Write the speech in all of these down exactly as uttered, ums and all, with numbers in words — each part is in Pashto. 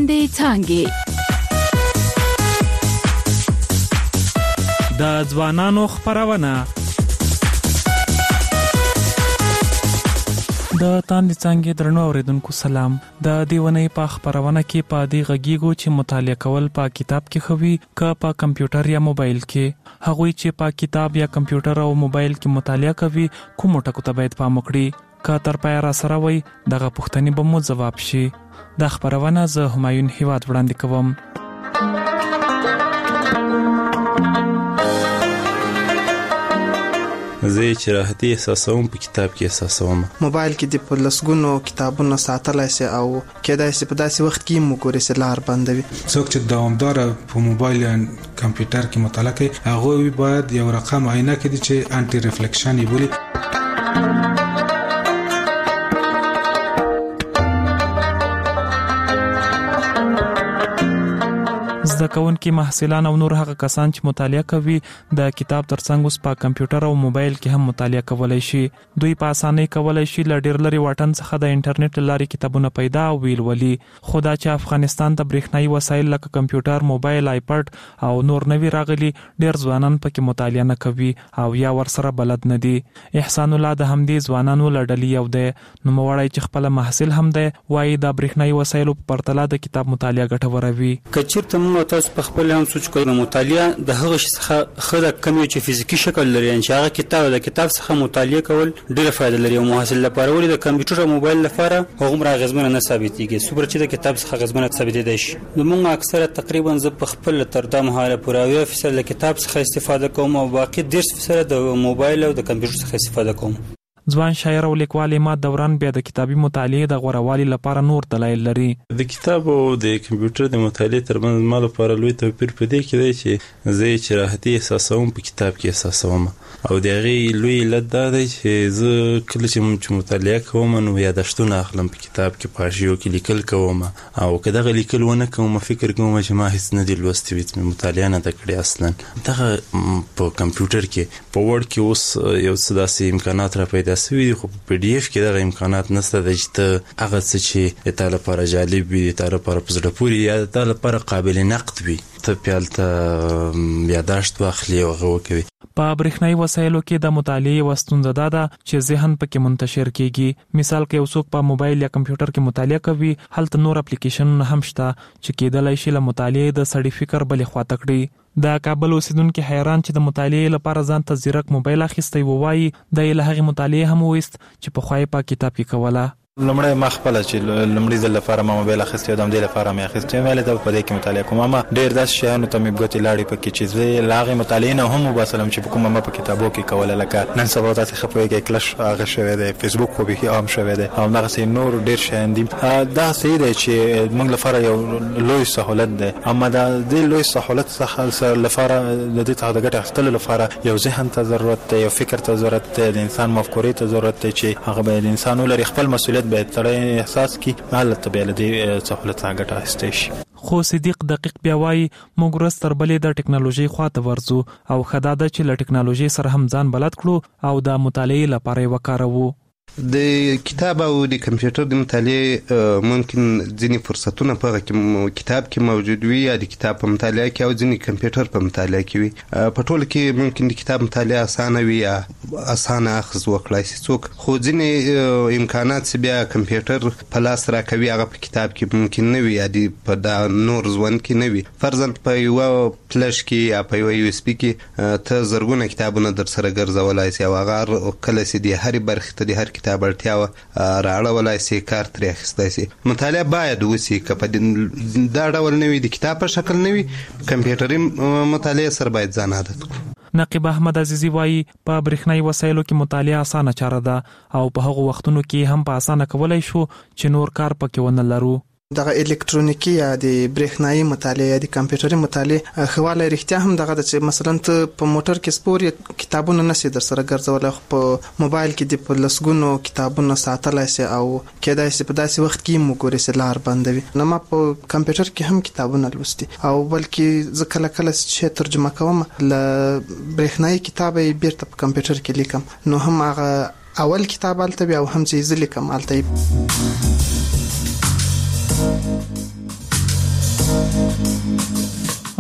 لاندې څانګې. د ځوانانو خپرونه د تاندې څانګې درنو اوریدونکو سلام. د دې ونې په خپرونه کې په دې غږیږو چې مطالعه کول په کتاب کې خوي که په کمپیوټر یا موبایل کې. هغوی چې په کتاب یا کمپیوټر او موبایل کې مطالعه کوي کوم ټکو ته باید پام وکړي؟ که تر پایه را سره وي دغه پوښتنې به مو ځواب شي. د خپرونه زه همایون هیواد وړاندې کوم. زه چې راحتي احساسوم په کتاب کې احساسوم. موبایل کې د پلسګونو کتابونو ساتلای سي او کېدای سي په داسې وخت کې مو ګوري سي لار بندوي. څوک چې دوامدار په موبایل یا کمپیوټر کې مطالعه کوي هغه باید یو رقم عینه کړي چې انټي ریفلیکشن یې بولي. زده کوونکي محصلان او نور هغه کسان چې مطالعه کوي د کتاب ترڅنګ اوس په کمپیوټر او موبایل کې هم مطالعه کولای شي. دوی په اسانۍ کولای شي ل ډیر لري واټن څخه د انټرنیټ لارې کتابونه پیدا او ویلولي. خو دا چې افغانستان ته برېښنایي وسایل لکه کمپیوټر، موبایل، آیپډ او نور نوي راغلي ډیر ځوانان پکې مطالعه نه کوي او یا ورسره بلد نه دي. احسان الله د همدې ځوانانو له ډلې یو دی. نو موړی چې خپل محصل هم دی وایي د برېښنایي وسایلو په پرتله د کتاب مطالعه ګټوره وي. کچېرته موږ تاسو په خپل هم سوچ کوئ مطالعه د هغه شي څخه خره کم چې فزیکی شکل لري، ان چې هغه کتاب د کتاب څخه مطالعه کول ډیره فائدہ لري او محصل لپاره ولې د کمپیوټر او موبایل لپاره هغه راغزمنه نه ثابتېږي سوبر چې د کتاب څخه غزمنه ثابتېدای شي. موږ اکثره تقریبا ز په خپل تر د مهاله پوراوي فیصد د کتاب څخه استفاده کوم او باقي ډیر فیصد د موبایل او د کمپیوټر څخه استفاده کوم. ځوان شاعر او لیکوال ما دوران بیا د کتابي مطالعې د غوړوالي لپاره نور دلایل لري. د کتاب او د کمپیوټر د مطالعې ترمنځ مال لپاره لوی توپیر پدې کې دی چې زه چې راحتي احساسوم په کتاب کې احساسوم او د هغې لوی علت دا دی چې زه کله چې مطالعه کوم نو یادښتونه اخلم په کتاب کې په حاشیو کې لیکل کوم او که دغه لیکل ونه کوم فکر کوم چې ما هیڅ نه دي لوستي وي مطالعه نه ده کړې اصلا. دغه په کمپیوټر کې په وړ کې اوس یو څه داسې امکانات را پیدا سوي دي خو په پی ډي اف کې دغه امکانات نشته چې ته هغه څه چې د تا لپاره جالب وي د تا لپاره په زړه پورې یا د تا لپاره قابل نقد وي ته پې هلته یاداشت واخلي او هغه وکوي. په برېښنایي وسایلو کې د مطالعې یوه ستونزه دا ده چې ذهن پکې منتشر کیږي. مثال که یو څوک په موبایل یا کمپیوټر کې مطالعه کوي هلته نور اپلیکیشنونه هم شته چې کېدلی شي له مطالعې د سړي فکر بلې خواته کړي. د کابل اوسیدونکي حیران چې د مطالعې لپاره ځان ته ځیرک موبایل اخیستی ووایي د یې له هغې مطالعې هم وویست چې پخوا یې په کتاب کې کوله. لمړی ما خپل چې لمړی ځل لپاره ما موبایل اخیستی د همدې لپاره مې اخیستی ویل دا په دې کې مطالعه کوم اما ډېر داسې شیانو ته مې ګوتې لاړې پکې چې زه له هغې مطالعې نه هم وباسلم چې په کومه ما په کتابو کې کوله لکه نن سبا تاسې ښه پوهېږئ کلش هغه شوی دی فیسبوک خو بیخي عام شوی دی او همدغسې نور ډېر شیان دي. دا صحیح دی چې موږ لپاره یو لوی سهولت دی اما د دې لوی سهولت څخه لپاره د دې څخه د ګټې اخیستلو لپاره یو ذهن ته ضرورت دی یو فکر ته ضرورت دی د انسان مفکورې ته ضرورت دی چې هغه باید انسان ولري خپل مسؤلیت باید سړی احساس کی حالت به له دې سہولت څخه ګټه اخیستی شي. خو صدیق دقیق بیا وایي موږ ورځ تر بلې د ټکنالوژۍ خواته ورځو او ښه دا ده چې له ټکنالوژۍ سره هم ځان بلد کړو او د مطالعې لپاره یې وکاروو. د کتاب او د کمپیوټر د مطالعې ممکن ځینې فرصتونه په کتاب کې موجود وي یا د کتاب په مطالعه کې او ځینې کمپیوټر په مطالعه کې وي. په ټوله کې ممکن د کتاب مطالعه اسانه وي یا اسانه اخذ وکړای شي څوک خو ځینې امکانات چې بیا کمپیوټر په لاس راکوي هغه په کتاب کې ممکن نه وي یا په دا نور ژوند کې نه وي. فرضاً په یوه فلش کې یا په یوه یو اس بي کې ته زرګونه کتابونه در سره ګرځولای شي او هغه کله چې د هرې برخې ته د هر کتاب اړتیا راړولای شي کار ترې اخیستی شي. مطالعه باید وشي که په دا ډول نه وي د کتاب په شکل نه وي کمپیوټري مطالعه سره باید ځان عادت کړو. نقیب احمد عزیزی وایي په برېښنایي وسایلو کې مطالعه اسانه چاره ده او په هغو وختونو کې هم په اسانه کولی شو چې نور کار پکې ونه لرو. دغه الکترونیکی یا د برېښنایي مطالعه یا د کمپیوټري مطالعه خواله رښتیا هم دغه د چې مثلا ته په موټر کې سپور کتابونه نشي در سره ګرځولای خو په موبایل کې د پلسګونو کتابونه ساتلای شي او کېدای شي په داسې وخت کې مو ګوري سي لار بندوي. نو ما په کمپیوټر کې هم کتابونه لوستي او بلکې زه کله کله چې ترجمه کوم ل برېښنایي کتاب یې بیرته په کمپیوټر کې لیکم نو هم هغه اول کتاب الته بیا هم چې زه لیکم الته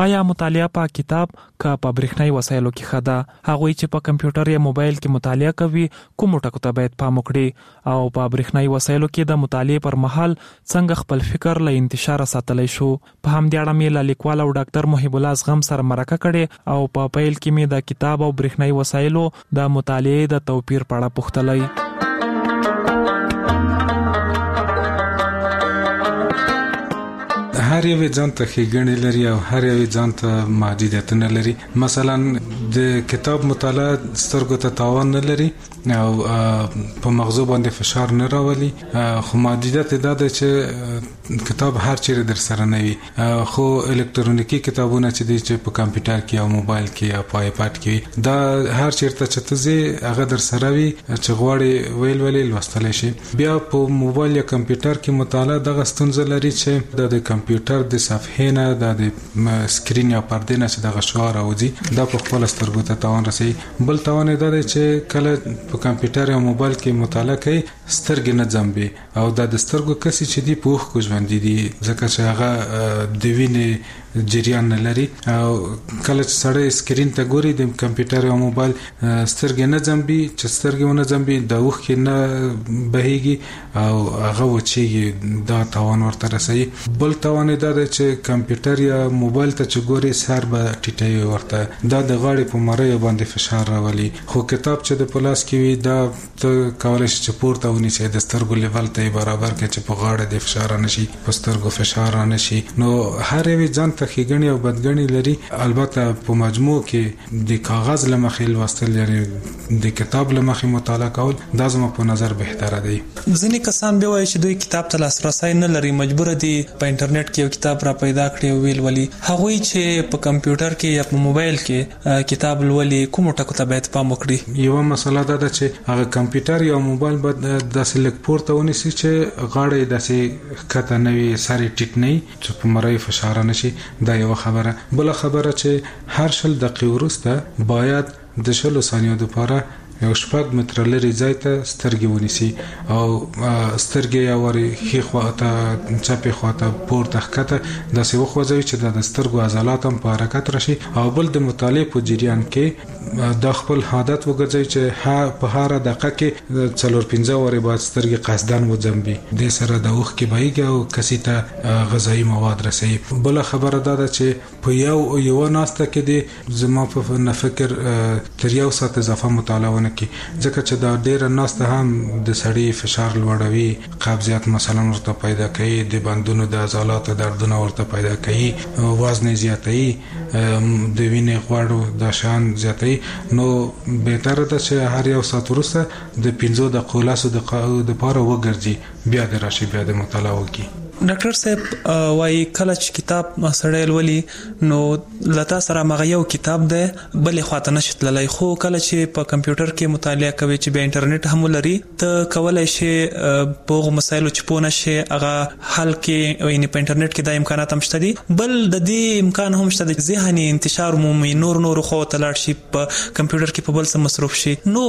آیا مطالعه په کتاب کا په برېښنايي وسایلو کې خدا هغه چې په کمپیوټر یا موبایل کې مطالعه کوي کوم ټکو ته باید پام وکړي او په برېښنايي وسایلو کې د مطالعه پر مهال څنګه خپل فکر له انتشار ساتلای شو. په همدې اړه مې له لیکوال او ډاکټر محب الله زغم سره مرکه کړې او په پیل کې مې د کتاب او برېښنايي وسایلو د مطالعه د توپیر په اړه پوښتلې. هر یو ځان ته ښېګڼې لري او هر یو ځان ته محدودیتونه لري. مثلا د کتاب مطالعه سترګو ته تاوان نه لري او په مغزو باندې فشار نه راولي، خو محدودیت دا ده چې کتاب هر چیرې در سره نه وي. خو الکترونیکی کتابونه چې دي چې په کمپیوټر کې او موبایل کې یا په آیپاد کې دا هر چیرته چې ته ځې هغه در سره وي چې غواړې ویل ویل لوستلی شي. بیا په موبایل یا کمپیوټر کې مطالعه دغه ستونزه لري چې د کمپیوټر د صفحې نه د سکرین یا پردې نه چې دغه شعاع راوځي دا په خپل سترګو ته تاوان رسوي. بل تاوان دا دی چې کله په کمپیوټر یا موبایل کې مطالعه کوي سترګې نه ځمبي او دا د سترګو کسي چې دی په اوښکو ژوندي دي ځکه چې هغه د وینې جریان نه لري او کله چې سړی سکرین ته ګوري د کمپیوټر یا موبایل سترګې نه ځمبي چې سترګې ونه ځمبي د اوښکې نه بهيږي او هغه وچیږي، دا تاوان ورته رسوي. بل تاوان دا دی چې کمپیوټر یا موبایل ته چې ګوري سر به ټیټوي ورته، دا د غاړې په مریو باندې فشار راولي. خو کتاب چې د پلاس کې وي دا ته کولای شي چې پورته ونیسي د سترګو لیول ته برابر کړي چې په غاړه د فشار نشي په سترګو فشار نشي. نو هر یو ځان ښېګڼې او بدګڼې لري. البته په مجموع کې د کاغذ له مخې لوستل یعنی د کتاب له مخې مطالعه کول دا زما په نظر بهتره دی. ځینې کسان به وایي چې دوی کتاب ته لاسرسی نه لري، مجبور دي په انټرنیټ کې یو کتاب را پیدا کړي او ویل ولي. هغوی چې په کمپیوټر کې یا په موبایل کې کتاب لولي کوم ټکو ته باید پام وکړي؟ یو مسله دا ده چې هغه کمپیوټر یا موبایل باید داسې لږ پورته ونیسي چې غاړه یې داسې ښکته نه وي، سر یې ټیټ نه وي چې په مریو فشار نشي. دا یو خبره. بل خبره چې هر شل دقیقې وروسته باید د شلو ثانیو لپاره یو شپږ متره لري ځای ته سترګې ونیسي او سترګې یا وري ښي خواته چپې خواته پورته ښکته داسې وخوځوي چې د سترګو عضلات هم په حرکت راشي. او بل د مطالعې په جریان کې دا خپل عادت وګرځوي چې په هر دقیقه کې څلور پنځه وارې باید سترګې قصدن وځمبي، دې سره د اوښکې بهیږي او کسي ته غذایي مواد رسوي. بل خبره دا ده چې په یو یو ناسته کې د زما په فکر تر یو ساعت اضافه مطالعه کی ځکه چې دا ډیره ناسته هم د سړی فشار لوړوي، قبضیت مثلا ورته پیدا کوي، د بندونو د عضلاتو دردونه ورته پیدا کوي، وزن زیاتوي، د وینې غوړو د شان زیاتوي. نو بهتره ده چې هر یو ساعت وروسته د پنځو دقیقو لسو دقیقو دپاره وګرځي بیا د راشي بیا د مطالعه وکړي. ډاکټر صاحب وايي کله چې کتاب سړی لولي نو لتا سره مغه یو کتاب ده بلې خواته نشي تللی، خو کله چې په کمپیوټر کې مطالعه کوي چې به انټرنیټ هم لري ته کولای شي په هغه مسایلو چې پوه نشي هغه حل کې یعنی په انټرنیټ کې د امکانات هم شته دي. بل د دې امکان هم شته چې ذهني انتشار مومي نور نور خو تلاړ شي په کمپیوټر کې په بل څه مصروف شي. نو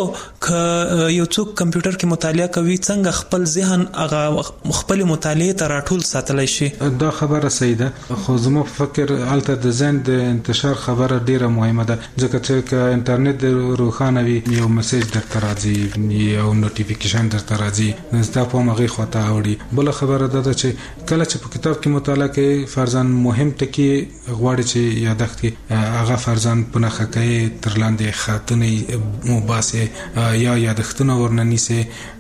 ک یو څوک کمپیوټر کې مطالعه کوي څنګه خپل ذهن هغه خپل مطالعه ته راټول ساتلای شي؟ دا خبره صحیح ده، خو زما په فکر الته د ذهن د انتشار خبره ډیره مهمه ده ځکه چې انټرنیټ روښانه وي یو میسج درته راځي یو نوټیفیکیشن درته راځي زه په مغه خواته اوړي. بل خبره ده چې کله چې په کتاب کې مطالعه کوي فرضاً مهم ټکی غواړي چې یادښت کې هغه فرضاً په نخښه کوي تر لاندې خاطونه مو باسي یا یادښتونه ورننيسي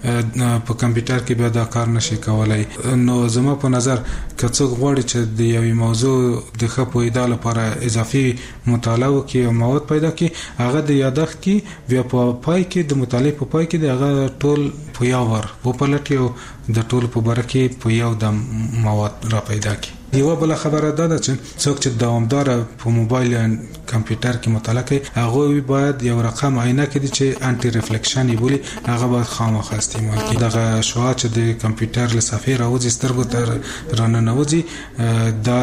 په کمپیوټر کې به دا کار نشي کولای. نو زما په نظر که څوک غواړي چې د یوې موضوع د ښه پوهېدا لپاره اضافي مطالعه وکړي او مواد پیدا کړي هغه د یادښت کې بیا په پای کې د مطالعې په پای کې د هغه ټول په یو ور وپلټي او د ټول په باره کې په یو د مواد را پیدا کړي. یو بل خبره ده چې څوک چې دوامدار په موبایل یا کمپیوټر کې مطالعه کوي هغه باید یو رقم عینه کړي چې انټي ریفلیکشن یې بولي هغه باید خامخا استعمال کړي. دغه شعاع چې د کمپیوټر له صفحې راوځي سترګو ته راننوځي دا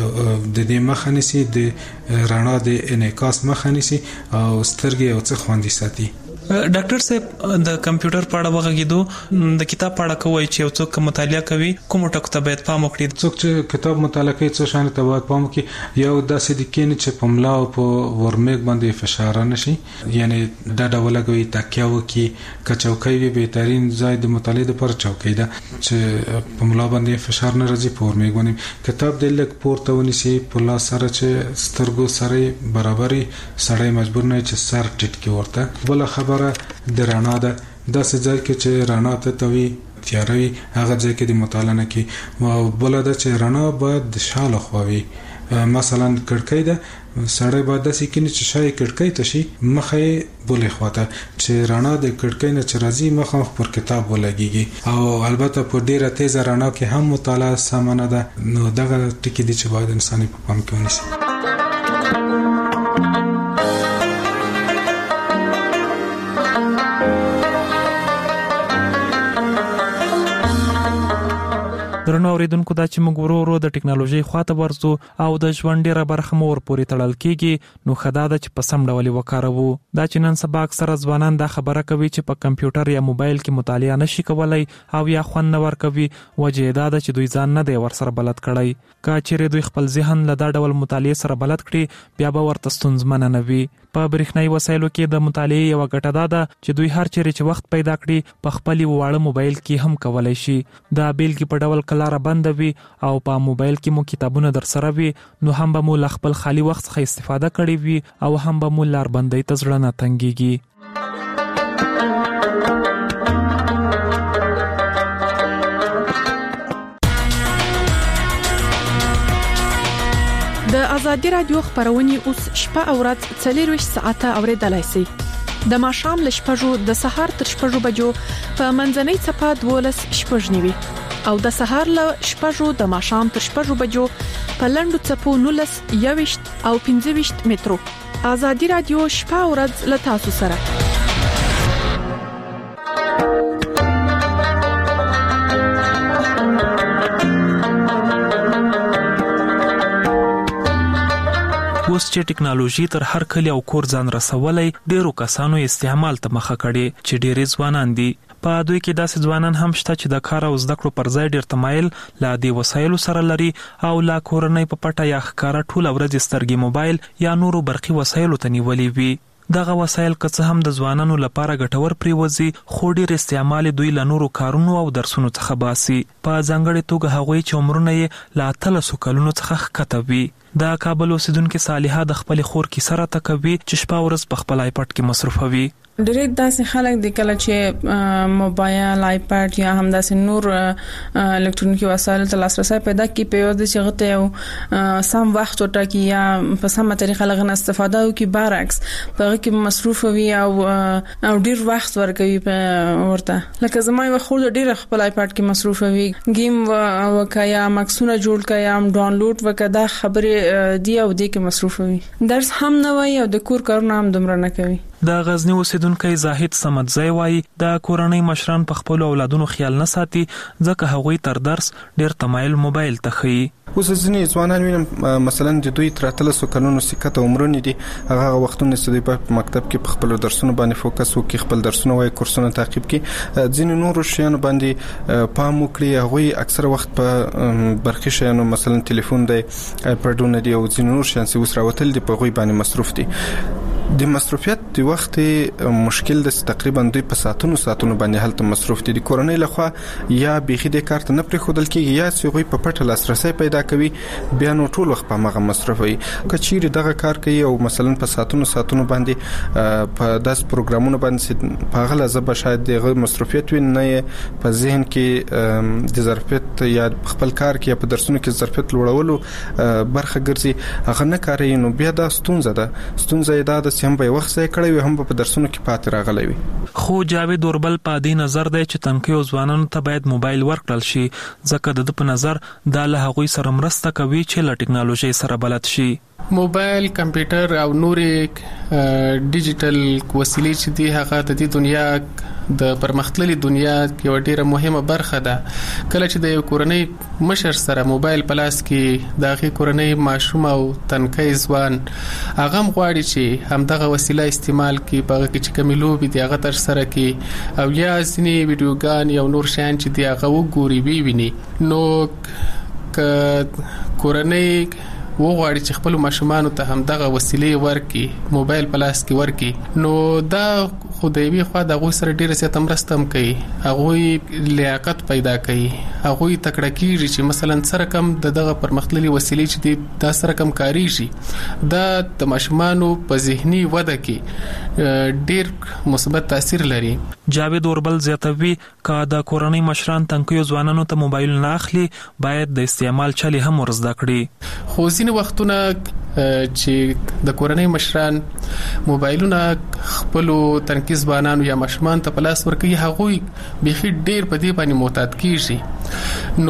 د دې مخه نیسي د رڼا د انعکاس مخه نیسي او سترګې او څه خوندي ساتي. ډاکټر صاحب د کمپیوټر په اړه وغږیدو د کتاب په اړه کوي چې یو څوک مطالعه کوي کوم ټکو ته باید پام وکړي؟ څوک چې کتاب مطالعه کوي څه شان ته باید پام وکړي. یو داسې د کین چې په ملا او په ورمېګ باندې فشار نه شي، یعنی دا ډول کوي تکیه وکي کچوکۍ وي بهترین ځای د مطالعه لپاره چوکۍ ده چې په ملا باندې فشار نه راځي، په ورمېګ باندې کتاب د لک پورته ونیسي په لاس سره چې سترګو سره برابرۍ سړی مجبور نه چې سر ټیټ کې ورته. بل خبره د رڼا ده، داسې ځای کې چې رڼا ته توي تیاروي هغه ځای کې د مطالعه نه کوي. او بل دا چې رڼا باید د شاله خووي، مثلا کړکۍ ده سړی باید داسې کینی چې شای کړکۍ ته شي مخه بولې خواته چې رڼا د کړکۍ نه چې راځي مخه پر کتاب ولګيږي. او البته په ډیره تیز رڼا کې هم مطالعه سمانه ده، نو دغه ټکی دي چې باید انساني په پام کې ونیسي. درنو اوریدونکو دا چې موږ ورو ورو د ټکنالوژي خواته ورځو او د ژوند ډیره برخه مو ورپورې تړل کیږي، نو خدا د چې په سم ډول وکاروو. دا چې نن سبا اکثره ځوانان دا خبره کوي چې په کمپیوټر یا موبایل کې مطالعه نشي کولای او یا خوند نه ورکوي، وجه دا ده چې دوی ځان نه دی ورسره بلد کړی. که چیرې دوی خپل ذهن له دا ډول مطالعه سره بلد کړي بیا به ورته ستونزمنه نه وي. په برېښنايي وسایلو کې د مطالعه یو ګټه دا ده چې دوی هر چیرې چې وخت پیدا کړي په خپل واړه موبایل کې هم کولای شي. دا بیلګې په ډول کلاره بند وي او په موبایل کې مو کتابونه در سره وي، نو هم به مو له خپل خالي وخت څخه استفاده کړې وي او هم به مو لار بندۍ ته زړه نه تنګيږي. د ازادي رادیو خبرونه اوس شپه او ورځ څلور ساعته اوریدلای شئ. د ماښام له شپږو د سهار تر شپږو بجو په منځنۍ چپه دولس شپږ نیوي او د سهار له شپږو د ماښام تر شپږو بجو په لندو چپو نولس یويشت او پنځه ویشت مترو. ازادي رادیو شپه او ورځ له تاسو سره. اوس چې ټکنالوژي تر هر کلی او کور ځان رسولای، ډیرو کسانو استعمال ته مخه کړي چې ډیری ځوانان دي. په دوی کې داسې ځوانان هم شته چې د کار او زده کړو پر ځای ډیر تمایل لا دی وسایلو سره لري او لا کورنۍ په پټه یا ښکارا ټول ورځ سترګې موبایل یا نورو برقي وسایلو ته نیولې وي. دغه وسایل که څه هم د ځوانانو لپاره ګټور پریوزي، خو ډیر استعمال دوی له نورو کارونو او درسونو څخه باسي، په ځانګړي توګه هغوی چې عمرونه یې له اتلسو کلونو څخه ښکته وي. د کابل اوسیدونکو صالحه د خپل خور کې سره تکوي چې شپه ورځ په خپل آیپډ کې مصروفوي. ډېر داسې خلک د کله چې موبایل آیپډ یا هم داسې نور الکترونیکي وسایل ته لاسرسي پیدا کی په یو د شغته او سم وخت ورټکی یا په سمه طریقه لغنه استفاده وکي، برعکس په هغه کې مصروف وي او او ډېر وخت ورکوي په ورته. لکه زما یو خور ډېر خپل آیپډ کې مصروف وي، گیم وکیا مکسونه جوړ کیا ډاونلوډ وکدا خبره دی او دې کې مصروف وي، درس هم نه وای او د کور کارونه هم دومره نه کوي. د غزنی اوسیدونکو زاهد سمدزی وای د کورنۍ مشران په خپل اولادونو خیال نه ساتي ځکه هغوی تر درس ډیر تمایل موبایل ته خي. اوس ځینې ځوانان وینم مثلا د دوی تر اتلسو کلونو سکته عمرونه دي، هغه وختونه چې په مکتب کې په خپل درسونو باندې فوکس وکړي، خپل درسونه وای کورسونه تعقیب کړي، ځینې نور شیانو باندې پام وکړي. هغه اکثر وخت په برخي شیانو مثلا ټلیفون دی، آیپډونه دی او ځینې نور شیان چې اوس راوتل دي په غوي باندې مصروف دي. د مصروفیت د وخت مشکل د تقریبا دوی په ساعتونو ساعتونو باندې هلته مصروف دي. د کورنۍ لخوا یا بيخي د کارت نه پرې خودل کېږي یا چې غوي په پټه لاسرسي پیدا کوي، بیا نو ټول وخت په مغه مصروف وي. کچېری دغه کار کوي او مثلا په ساعتونو ساعتونو باندې په داس پروګرامونو باندې په غل زبه شاید دغه مصروفیت وي نه په ذهن کې د ظرفیت یا خپل کار کې په درسونو کې ظرفیت لوړولو برخه ګرځي، هغه نه کوي. نو بیا دا ستونزه ده ستونزه ده هم به وخت ځای کړی وي، هم په درسونو کې پاتې راغلی وي. خو جاوید اوربل په دې نظر دی چې تنکیو ځوانانو ته باید موبایل ورکړل شي ځکه د په نظر دا له هغوی سره مرسته کوي چې له ټکنالوژي سره بلد شي. موبایل کمپیوټر او نورې ډیجیټل وسیلې چې دی هغه د دې دنیا د پرمختللي دنیا یو ډیره مهمه برخه ده. کله چې د یو کورنۍ مشر سره موبایل په لاس کې د هغې کورنۍ ماشوم او تنکی ځوان هغه هم غواړي چې همدغه وسیله استعمال کړي، په هغه کې چې کومې لوبې دي هغه ترسره کړي او یا ځینې ویډیوګان یا نور شیان چې دي هغه وګوري وویني. نو که کورنۍ وغواړي چې خپل ماشومانو ته هم دغه وسیلې ورکړي، موبایل په لاس کې ورکړي، نو دا خو د یوې خوا د هغوی سره ډیره زیاته مرسته هم کوي، هغوی لیاقت پیدا کوي، هغوی تکړه کیږي چې مثلا سره کم د دغه پرمختللي وسیلې چې دي دا سره کم کاریږي، دا د ماشومانو په ذهني وده کې ډیر مثبت تاثیر لري. جاوید اوربل زیاتوي که د کورنۍ مشران تنکیو ځوانانو ته موبایل نه اخلي باید د استعمال چلي هم ورزده کړي. خو ځینې وختونه چې د کورنۍ مشران موبایلونه خپل تنکي ځوانانو یا ماشومان ته په لاس ورکوي، هغوی بيخي ډیر په دې باندې معتاد کیږي.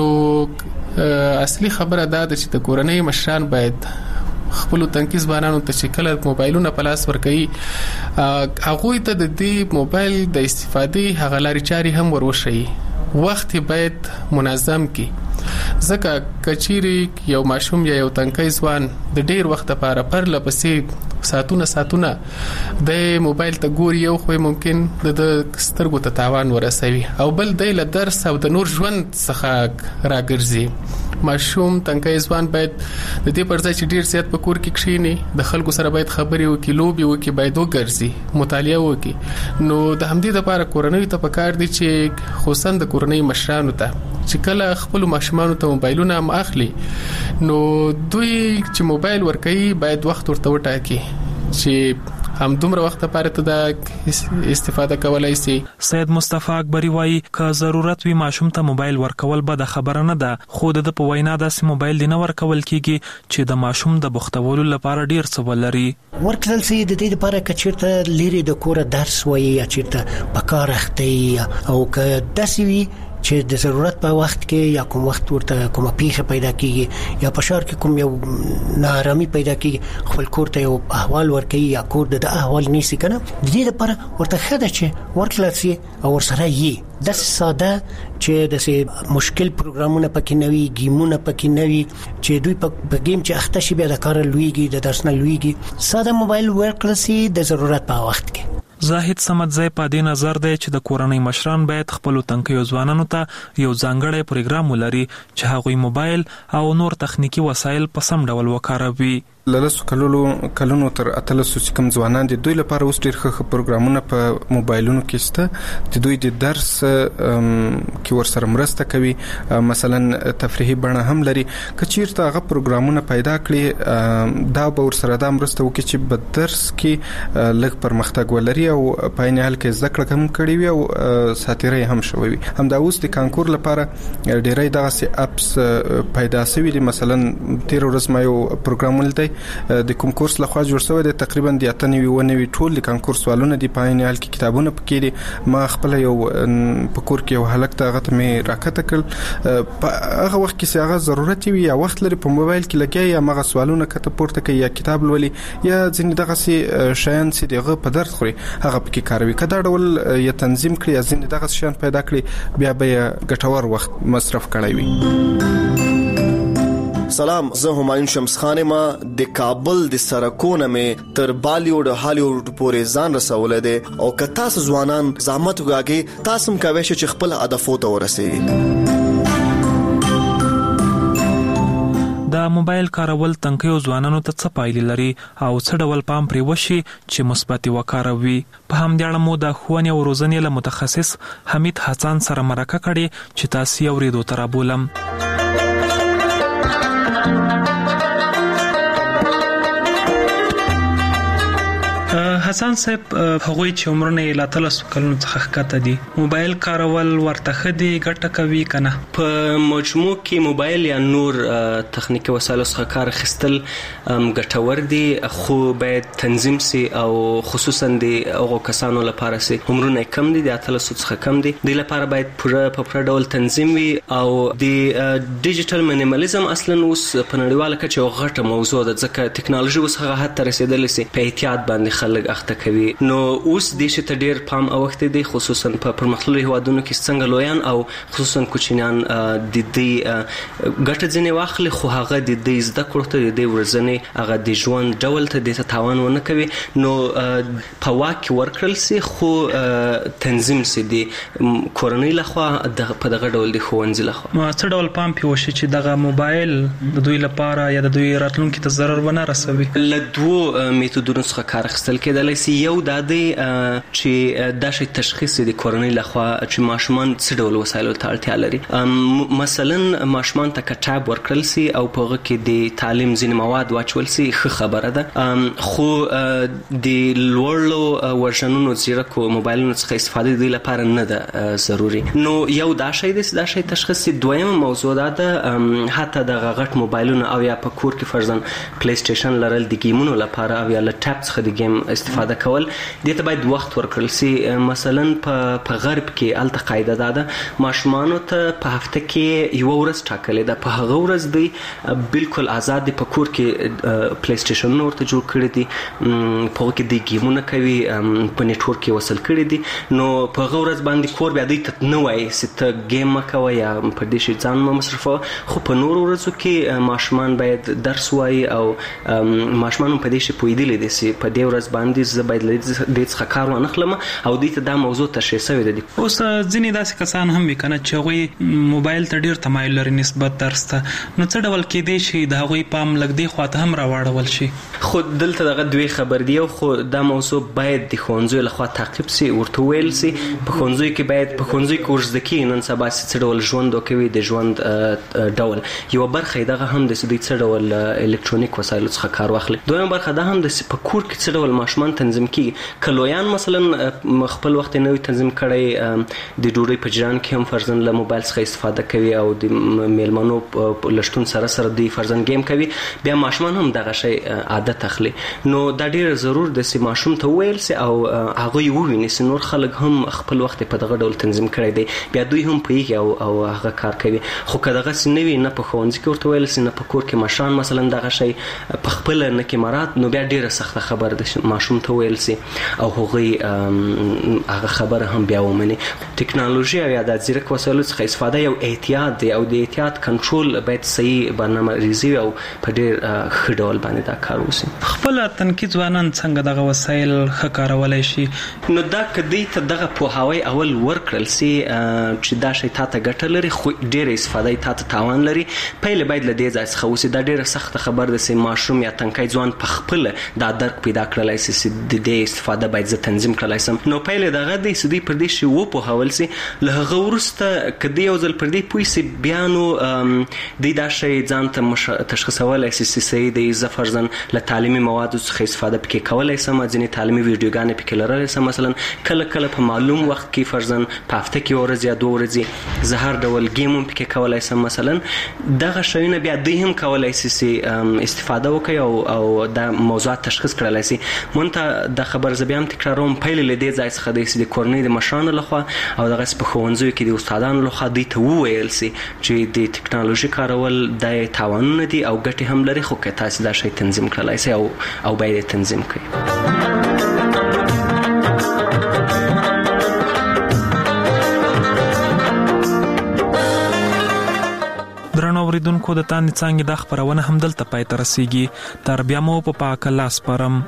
نو اصلي خبره دا ده چې د کورنۍ مشران باید خپل تنکي ځوانانو ته چې کله موبایلونه په لاس ورکوي هغوی ته د دې موبایل د استفادې هغه لارې چارې هم وروښيي. وخت باید منظم کی، ځکه کچيري یو ماشوم یا یو تنکی ځوان د ډیر وخت لپاره پر لپسې ساتونه ساتونه د موبایل ته ګوري، یو خو ممکن د سترګو ته تاوان ورسوي او بل د له درس او د نور ژوند څخه راګرځي. ماشوم تنکی ځوان باید د دې پر ځای چې ډیر زیات په کور کې کښینی د خلکو سره باید خبرې وکړي، لوبي وکړي، باید وګرځي، مطالعه وکړي. نو د همدې لپاره کورنۍ ته پکار دي چې خصوصا د کورنۍ مشرانو ته چې کله خپل ماشومانو ته موبایلونه هم اخلي نو دوی چې موبایل ورکوي باید وخت ورته وټاکي چې هم دومره وخت لپاره ته د استفاده کولای شي. سید مصطفی اکبری وایي که ضرورت وي ماشوم ته موبایل ورکول به د خبره نه ده، خو د په وینا داسې موبایل دی نه ورکول کیږي چې د ماشوم د بوختولو لپاره ډیر څه ولري. ورکړل سي د دې لپاره کچیرته لري د کور درس وایي یا چیرته په کار اخته او که داسې وي چې د ضرورت په وخت کې یا کوم وخت ورته کومه پیښه پیدا کیږي یا په شهر کې کوم یو ناارامي پیدا کیږي، خپل کور ته یو احوال ورکړي یا کور د احوال نیسي کنه، د دې لپاره ورته خده چې ورکړل سي او ورسره یې د ساده چې د مشکل پروګرامونه پکې نوي، گیمونه پکې نوي چې دوی په گیم چې اخته شي بیا د کار لویږي، د درس نه لویږي، ساده موبایل ورکړل سي د ضرورت په وخت کې. زاهد سمدزی په دې نظر دی چې د کورنۍ مشران باید خپل تنکیو ځوانانو ته یو ځانګړی پروګرام ولري چې هغوی موبایل او نور تخنیکی وسایل په سم ډول وکاروي. لاسو کلونو کلونو تر اتلسو چې کوم ځوانان دي دوی لپاره اوس ډېر ښه پروګرامونه په موبایلونو کې شته چې دوی د درس کې ورسره مرسته کوي، مثلا تفریحي بڼه هم لري. کچیرته هغه پروګرامونه پیدا کړي دا به ورسره دا مرسته وکړي چې په درس کې لږ پرمختګ ولري او په عین حال کې زده کړه هم کړي وي او ساتیري هم شوي وي. همدا اوس د کانکور لپاره ډېرې دغه اپس پیدا شوي دي. مثلا تیر ورځ ما یو پروګرام ولید د کوم کورس لخوا جوړ شوی دی، تقریبا د اتنوي ونوي ټول د کانکور سوالونه دی په عین حال کې کتابونه پکې دي. ما خپل یو په کور کې یو هلک ته هغه ته مې راکته کړ، په هغه وخت کې هغه ضرورت وي یا وخت لري په موبایل کې لګي یا مغه سوالونه کته پورته کوي یا کتاب لولي یا ځینې دغه سي شیان چې دغه په درس خوري هغه پکې کاروي. کدا ډول یا تنظیم کړی یا ځینې دغه شیان پیدا کړی بیا به ګټور وخت مصرف کړی وي. سلام، زه همایون شمس خان ما د کابل د سرکونه مې تر بالیوډ هالیوډ پورې ځان رسولې ده او که تاسو ځوانان زحمت وکړئ تاسو هم کوئ چې خپل هدفو ته ورسئ. د موبایل کارول تنکیو ځوانانو ته څه پایلې لري او څه ډول پام پرې وشي چې مثبت وکاروي. په همدې اړه مو د ښوونې او روزنې له متخصص حمید حسن سره مرکه کړې چې تاسو یې اورېدو ته رابولم. حسن صاحب هغوی چې عمرونه یې لا تلس کلونو څخه ښکته دي موبایل کارول ورته خدي ګټه کوي کنه؟ په مجموع کې موبایل یا نور تخنیکی وسایل څخه کار اخیستل ګټور دي، خو باید تنظیم سي او خصوصا د هغو کسانو لپاره سي عمرونه کم دي، د اتلس څخه کم دي، د لپاره باید پوره په پوره ډول تنظیم وي. او د ډیجیټل مینیمالیزم اصلا اوس په نړیواله کچه یو غټه موضوع ده، ځکه ټکنالوژي اوس هغه حد ته رسیدلې سي په احتیاط باندې خلک اخته کوي. نو اوس دې شي ته ډیر پام اوخته دي، خصوصا په پرمختللو هیوادونو کې څنګه لویان او خصوصا کوچنیان د دې ګټه ځنې واخلي، خو هغه د دې زده کړو ته د دې ورځنې هغه د ژوند ډول ته د تاوان ونه کوي. نو په واک ورکړل سي، خو تنظیم سي دي کورنۍ لخوا په دغه ډول د ښوونځي لخوا. نو څه ډول پام پیوي چې دغه موبایل د دوی لپاره یا د دوی راتلونکي ته ضرر ونه رسوي؟ له دوه میتودونو څخه کار اخیستل کېدلی سي. یو دا دی چې دا شی تشخیص د کورنۍ لخوا چې ماشومان څه ډول وسایلو ته اړتیا لري. مثلا ماشومان ته کتاب ورکړل سي او په هغه کې د تعلیم ځینې مواد واچول سي، ښه خبره ده، خو د لوړو ورژنونو زیرکو موبایلونو څخه استفاده د دوی لپاره نه ده ضروري. نو یو دا شی دی دا شی تشخیص سي. دویمه موضوع دا ده حتی د غټ موبایلونو او یا په کور کې فرضاً پلی سټیشن لرل د گیمونو لپاره او یا له ټاپ څخه د گیم استفاده کول، دې ته باید وخت ورکړل سي. مثلا په غرب کې الته قاعده ده ده ماشومانو ته په هفته کې یو ورځ ټاکلې ده، په هغه ورځ دی بالکل آزاد دي، په کور کې پلی سټیشن ورته جوړ کړی دي، په هغه کې د گیمونه کوي، په نیټورک کې وصل کړی دي. نو په هغه ورځ باندې کور بیا دوی ته نه وایي چې ته گیم مه کوه یا په دې شي ځان مه مصرفوه، خو په نورو ورځو کې ماشومان باید درس وایي او ماشومان په دې شي پوهېدلی دي چې په دې ورځ باندې زه باید له دې څخه کار وانخلم او دوی ته دا موضوع تشریح شوې ده. اوس ځینې داسې کسان هم وي که نه چې هغوی موبایل ته ډېر تمایل لري نسبت درس ته، نو څه ډول کېدی شي د هغوی پام لږ دې خوا ته هم راواړول شي؟ خو دلته دغه دوی خبر دی، خو دا موضوع باید د ښوونځیو لخوا تعقیب سي، ورته ویل سي په ښوونځیو کې باید په ښوونځیو کې ورزده کېږي نن سبا چې څه ډول ژوند وکوي، د ژوند ډول یوه برخه یې دغه هم ده چې دوی څه ډول الکترونیک وسایلو څخه کار واخلي. دویمه برخه دا هم ده چې په کور کې څه ډول ماشومان تنظیم کېږي. که لویان مثلا خپل وخت یې نه وي تنظیم کړی، د ډوډۍ په جریان کې هم فرضاً له موبایل څخه استفاده کوي او د میلمنو له شتون سره سره دوی فرضاً گیم کوي، بیا ماشومان هم دغه شی عادت اخلي. نو دا ډېر ضرور ده چې ماشوم ته وویل سي او هغه یې وویني چې نور خلک هم خپل وخت په دغه ډول تنظیم کړی دی، بیا دوی هم پوهېږي او او هغه کار کوي. خو که دغسې نه وي، نه په ښوونځي کې ورته ویل سي، نه په کور کې مشران مثلا دغه شی په خپله نه کې مراد، نو بیا ډېره سخته خبره ده ماشوم ته ویل سي او هغوی هغه خبره هم بیا ومني. ټکنالوژي او یا د ځیرک وسایلو څخه استفاده یو احتیاط دی او د احتیاط کنټرول باید صحیح برنامه ریزي او په ډېر ښه ډول باندې دا کار وشي. خپله تنکي ځوانان څنګه دغه وسایل ښه کارولی شي؟ نو دا که دوی ته دغه پوهاوی اول ورکړل سي چې دا شی تا ته ګټه لري خو ډېره استفاده یې تا ته تاوان لري، پیل باید له دې ځای څخه وسي. دا ډېره سخته خبر ده چې ماشوم یا تنکی ځوان په خپله دا درک پیدا کړلی سي چې د دې استفاده باید زه تنظیم کړلی سم. نو پیل یې دغه دی چې دوی پر دې شي وپوهول سي. له هغه وروسته که دوی یو ځل پر دې پوه سي، بیا نو دوی دا شی ځان ته تشخیصولی سي چې صحیح دی، زه فرضاً له تعلیمي موادو څخه استفاده پکې کولی سم، ځینې تعلیمي ویډیوګانې پکې لرلی سم، مثلا کله کله په معلوم وخت کې فرضاً په هفته کې یو ورځ یا دوه ورځې زه هر ډول گیم هم پکې کولی سم. مثلا دغه شیونه بیا دوی هم کولی سي چې استفاده وکړي او او دا موضوعات تشخیص کړلی سي. مونږ ته دا خبر زه بیا هم تکراروم، پیل له دې ځای څخه دی چې د کورنۍ د مشرانو لخوا او دغسې په ښوونځیو کې د استادانو لخوا دوی ته وویل سي چې د ټکنالوژي کارول دا تاوانونه دي او ګټې هم لري، خو که تاسې دا شی تنظیم کړلی سي او او باید یې تنظیم کړئ. درنو اوریدونکو، د تاندې څانګې دا خپرونه همدلته پای ته رسیږي. تر بیا مو په پاک الله سپارم.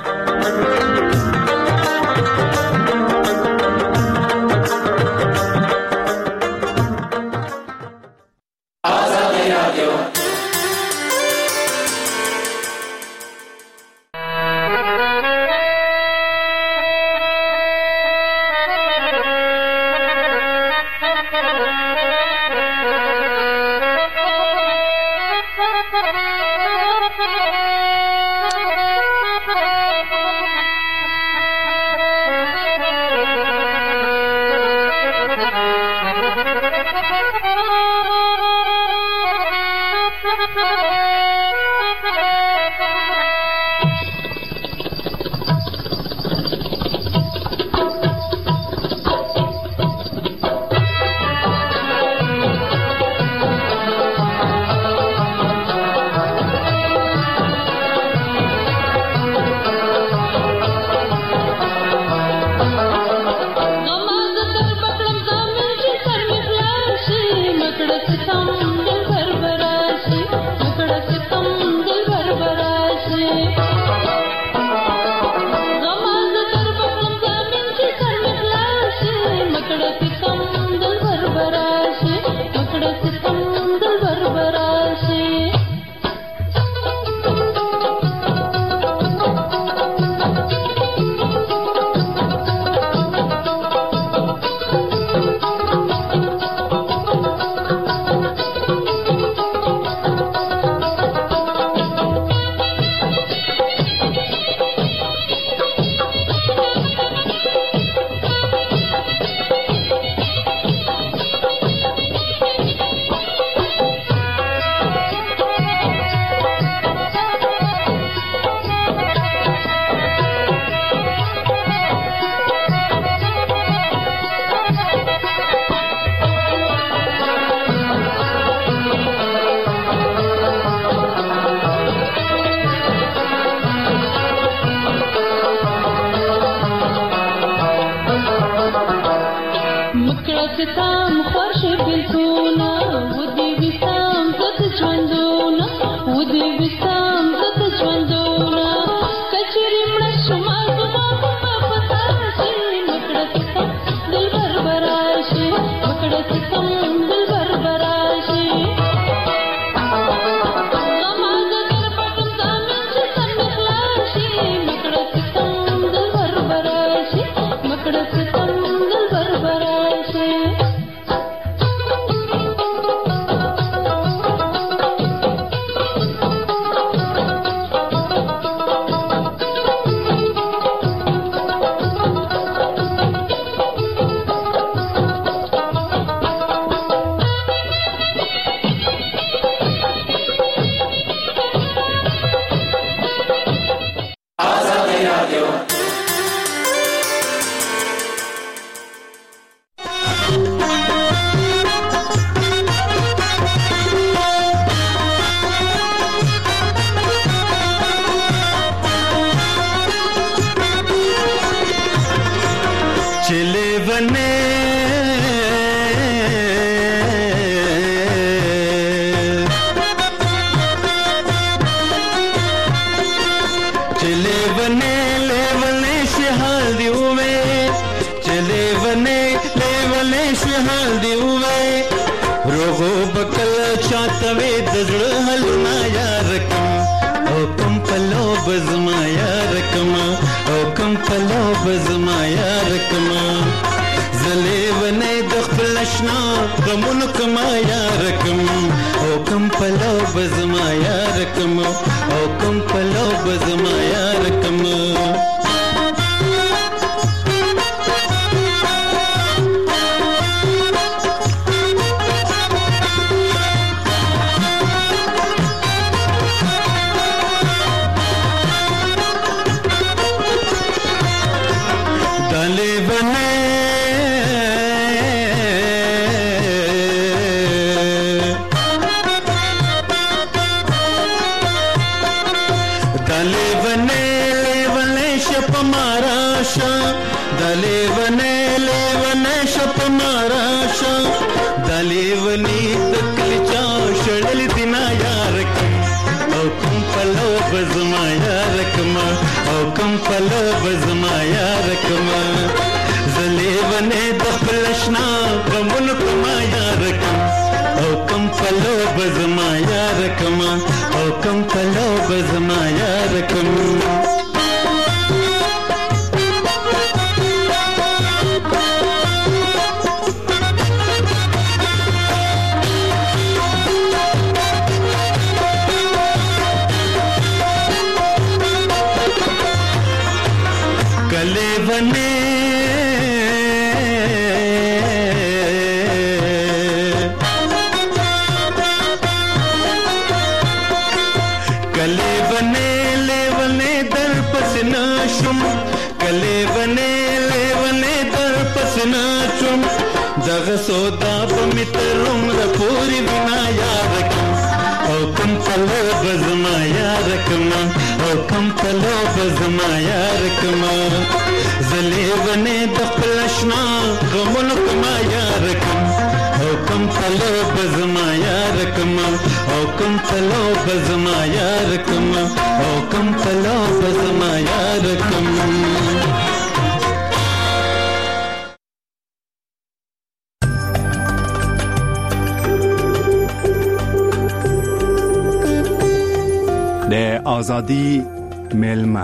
Thank you. ستم خوش بلتونا ودي بستم تت جوندونا ودي بستم تت جوندونا کچری مړ شم زما په پتاشي مکړه ستم دل بربراشي مکړه ستم دل بربراشي ازادي میلمه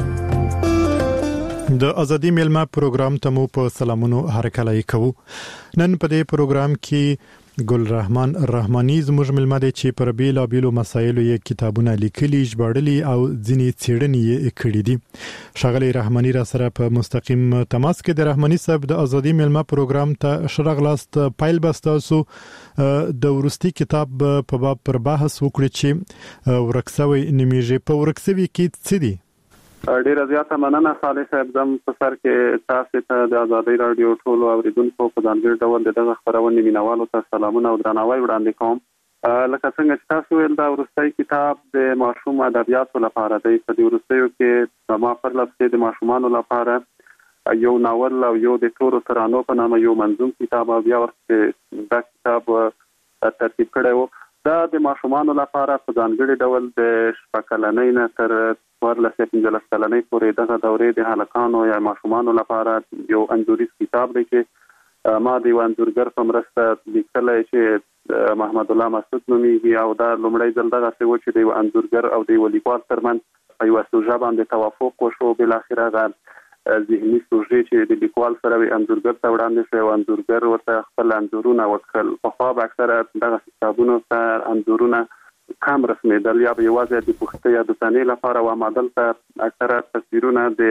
د ازادي میلمه پروګرام ته مو په سلامونو هرکلای کوو. نن په دې پروګرام کې ګل رحمان رحماني زموږ ملمه دي چې پر بیلا بیلو مسایلو یې کتابونه لیکلي ژباړلي او ځینې څېړنې یې کړې دي. ښاغلی رحماني را سره په مستقیم تماس کې د رحماني صاحب د ازادي میلمه پروګرام ته شرغلاست پایل بستاسو د ورستي کتاب په باب پر بحث وکړي چې ورکسوي نیمیږي په ورکسوي کې څه دي؟ ډیره زیاته مننه صالح صاحب. زم په سر کې تاسو ته د ازادي رادیو ټولو اوریدونکو په ځانګړي ډول دغه خبرونه مینوالو ته سلامونه او درناوی وړاندې کوم. لکه څنګه چې تاسو ویل دا ورستي کتاب د ماشوم ادبیاتو لپاره دی. په دې ورستیو کې ما پر لپاره د ماشومانو لپاره یو ناول او یو د تورو ترانو په نامه یو منظوم کتاب او بیا ورته دا کتاب ترتیب کړی و. دا د ماشومانو لپاره په ځانګړي ډول د شپږ کلنۍ نه تر څوارلس یا پنځلس کلنۍ پورې دغه دورې د هلکانو یا ماشومانو لپاره یو انځوریز کتاب دی چې ما د یو انځورګر په مرسته لیکلی چې محمد الله مسعود نومیږي او دا لومړی ځل دغسې و چې د یو انځورګر او د یو لیکوال ترمنځ په یوه سوژه باندې توافق وشو. بالاخره هغه ذهني سوژې چې د لیکوال سره وي انځورګر ته وړاندې شوی او انځورګر ورته خپل انځورونه وکړل. پخوا به اکثره دغه کتابونو ته انځورونه کم رسمېدل یا به یوازې د پوښتنې یا د تنې لپاره و، اما دلته اکثره تصویرونه د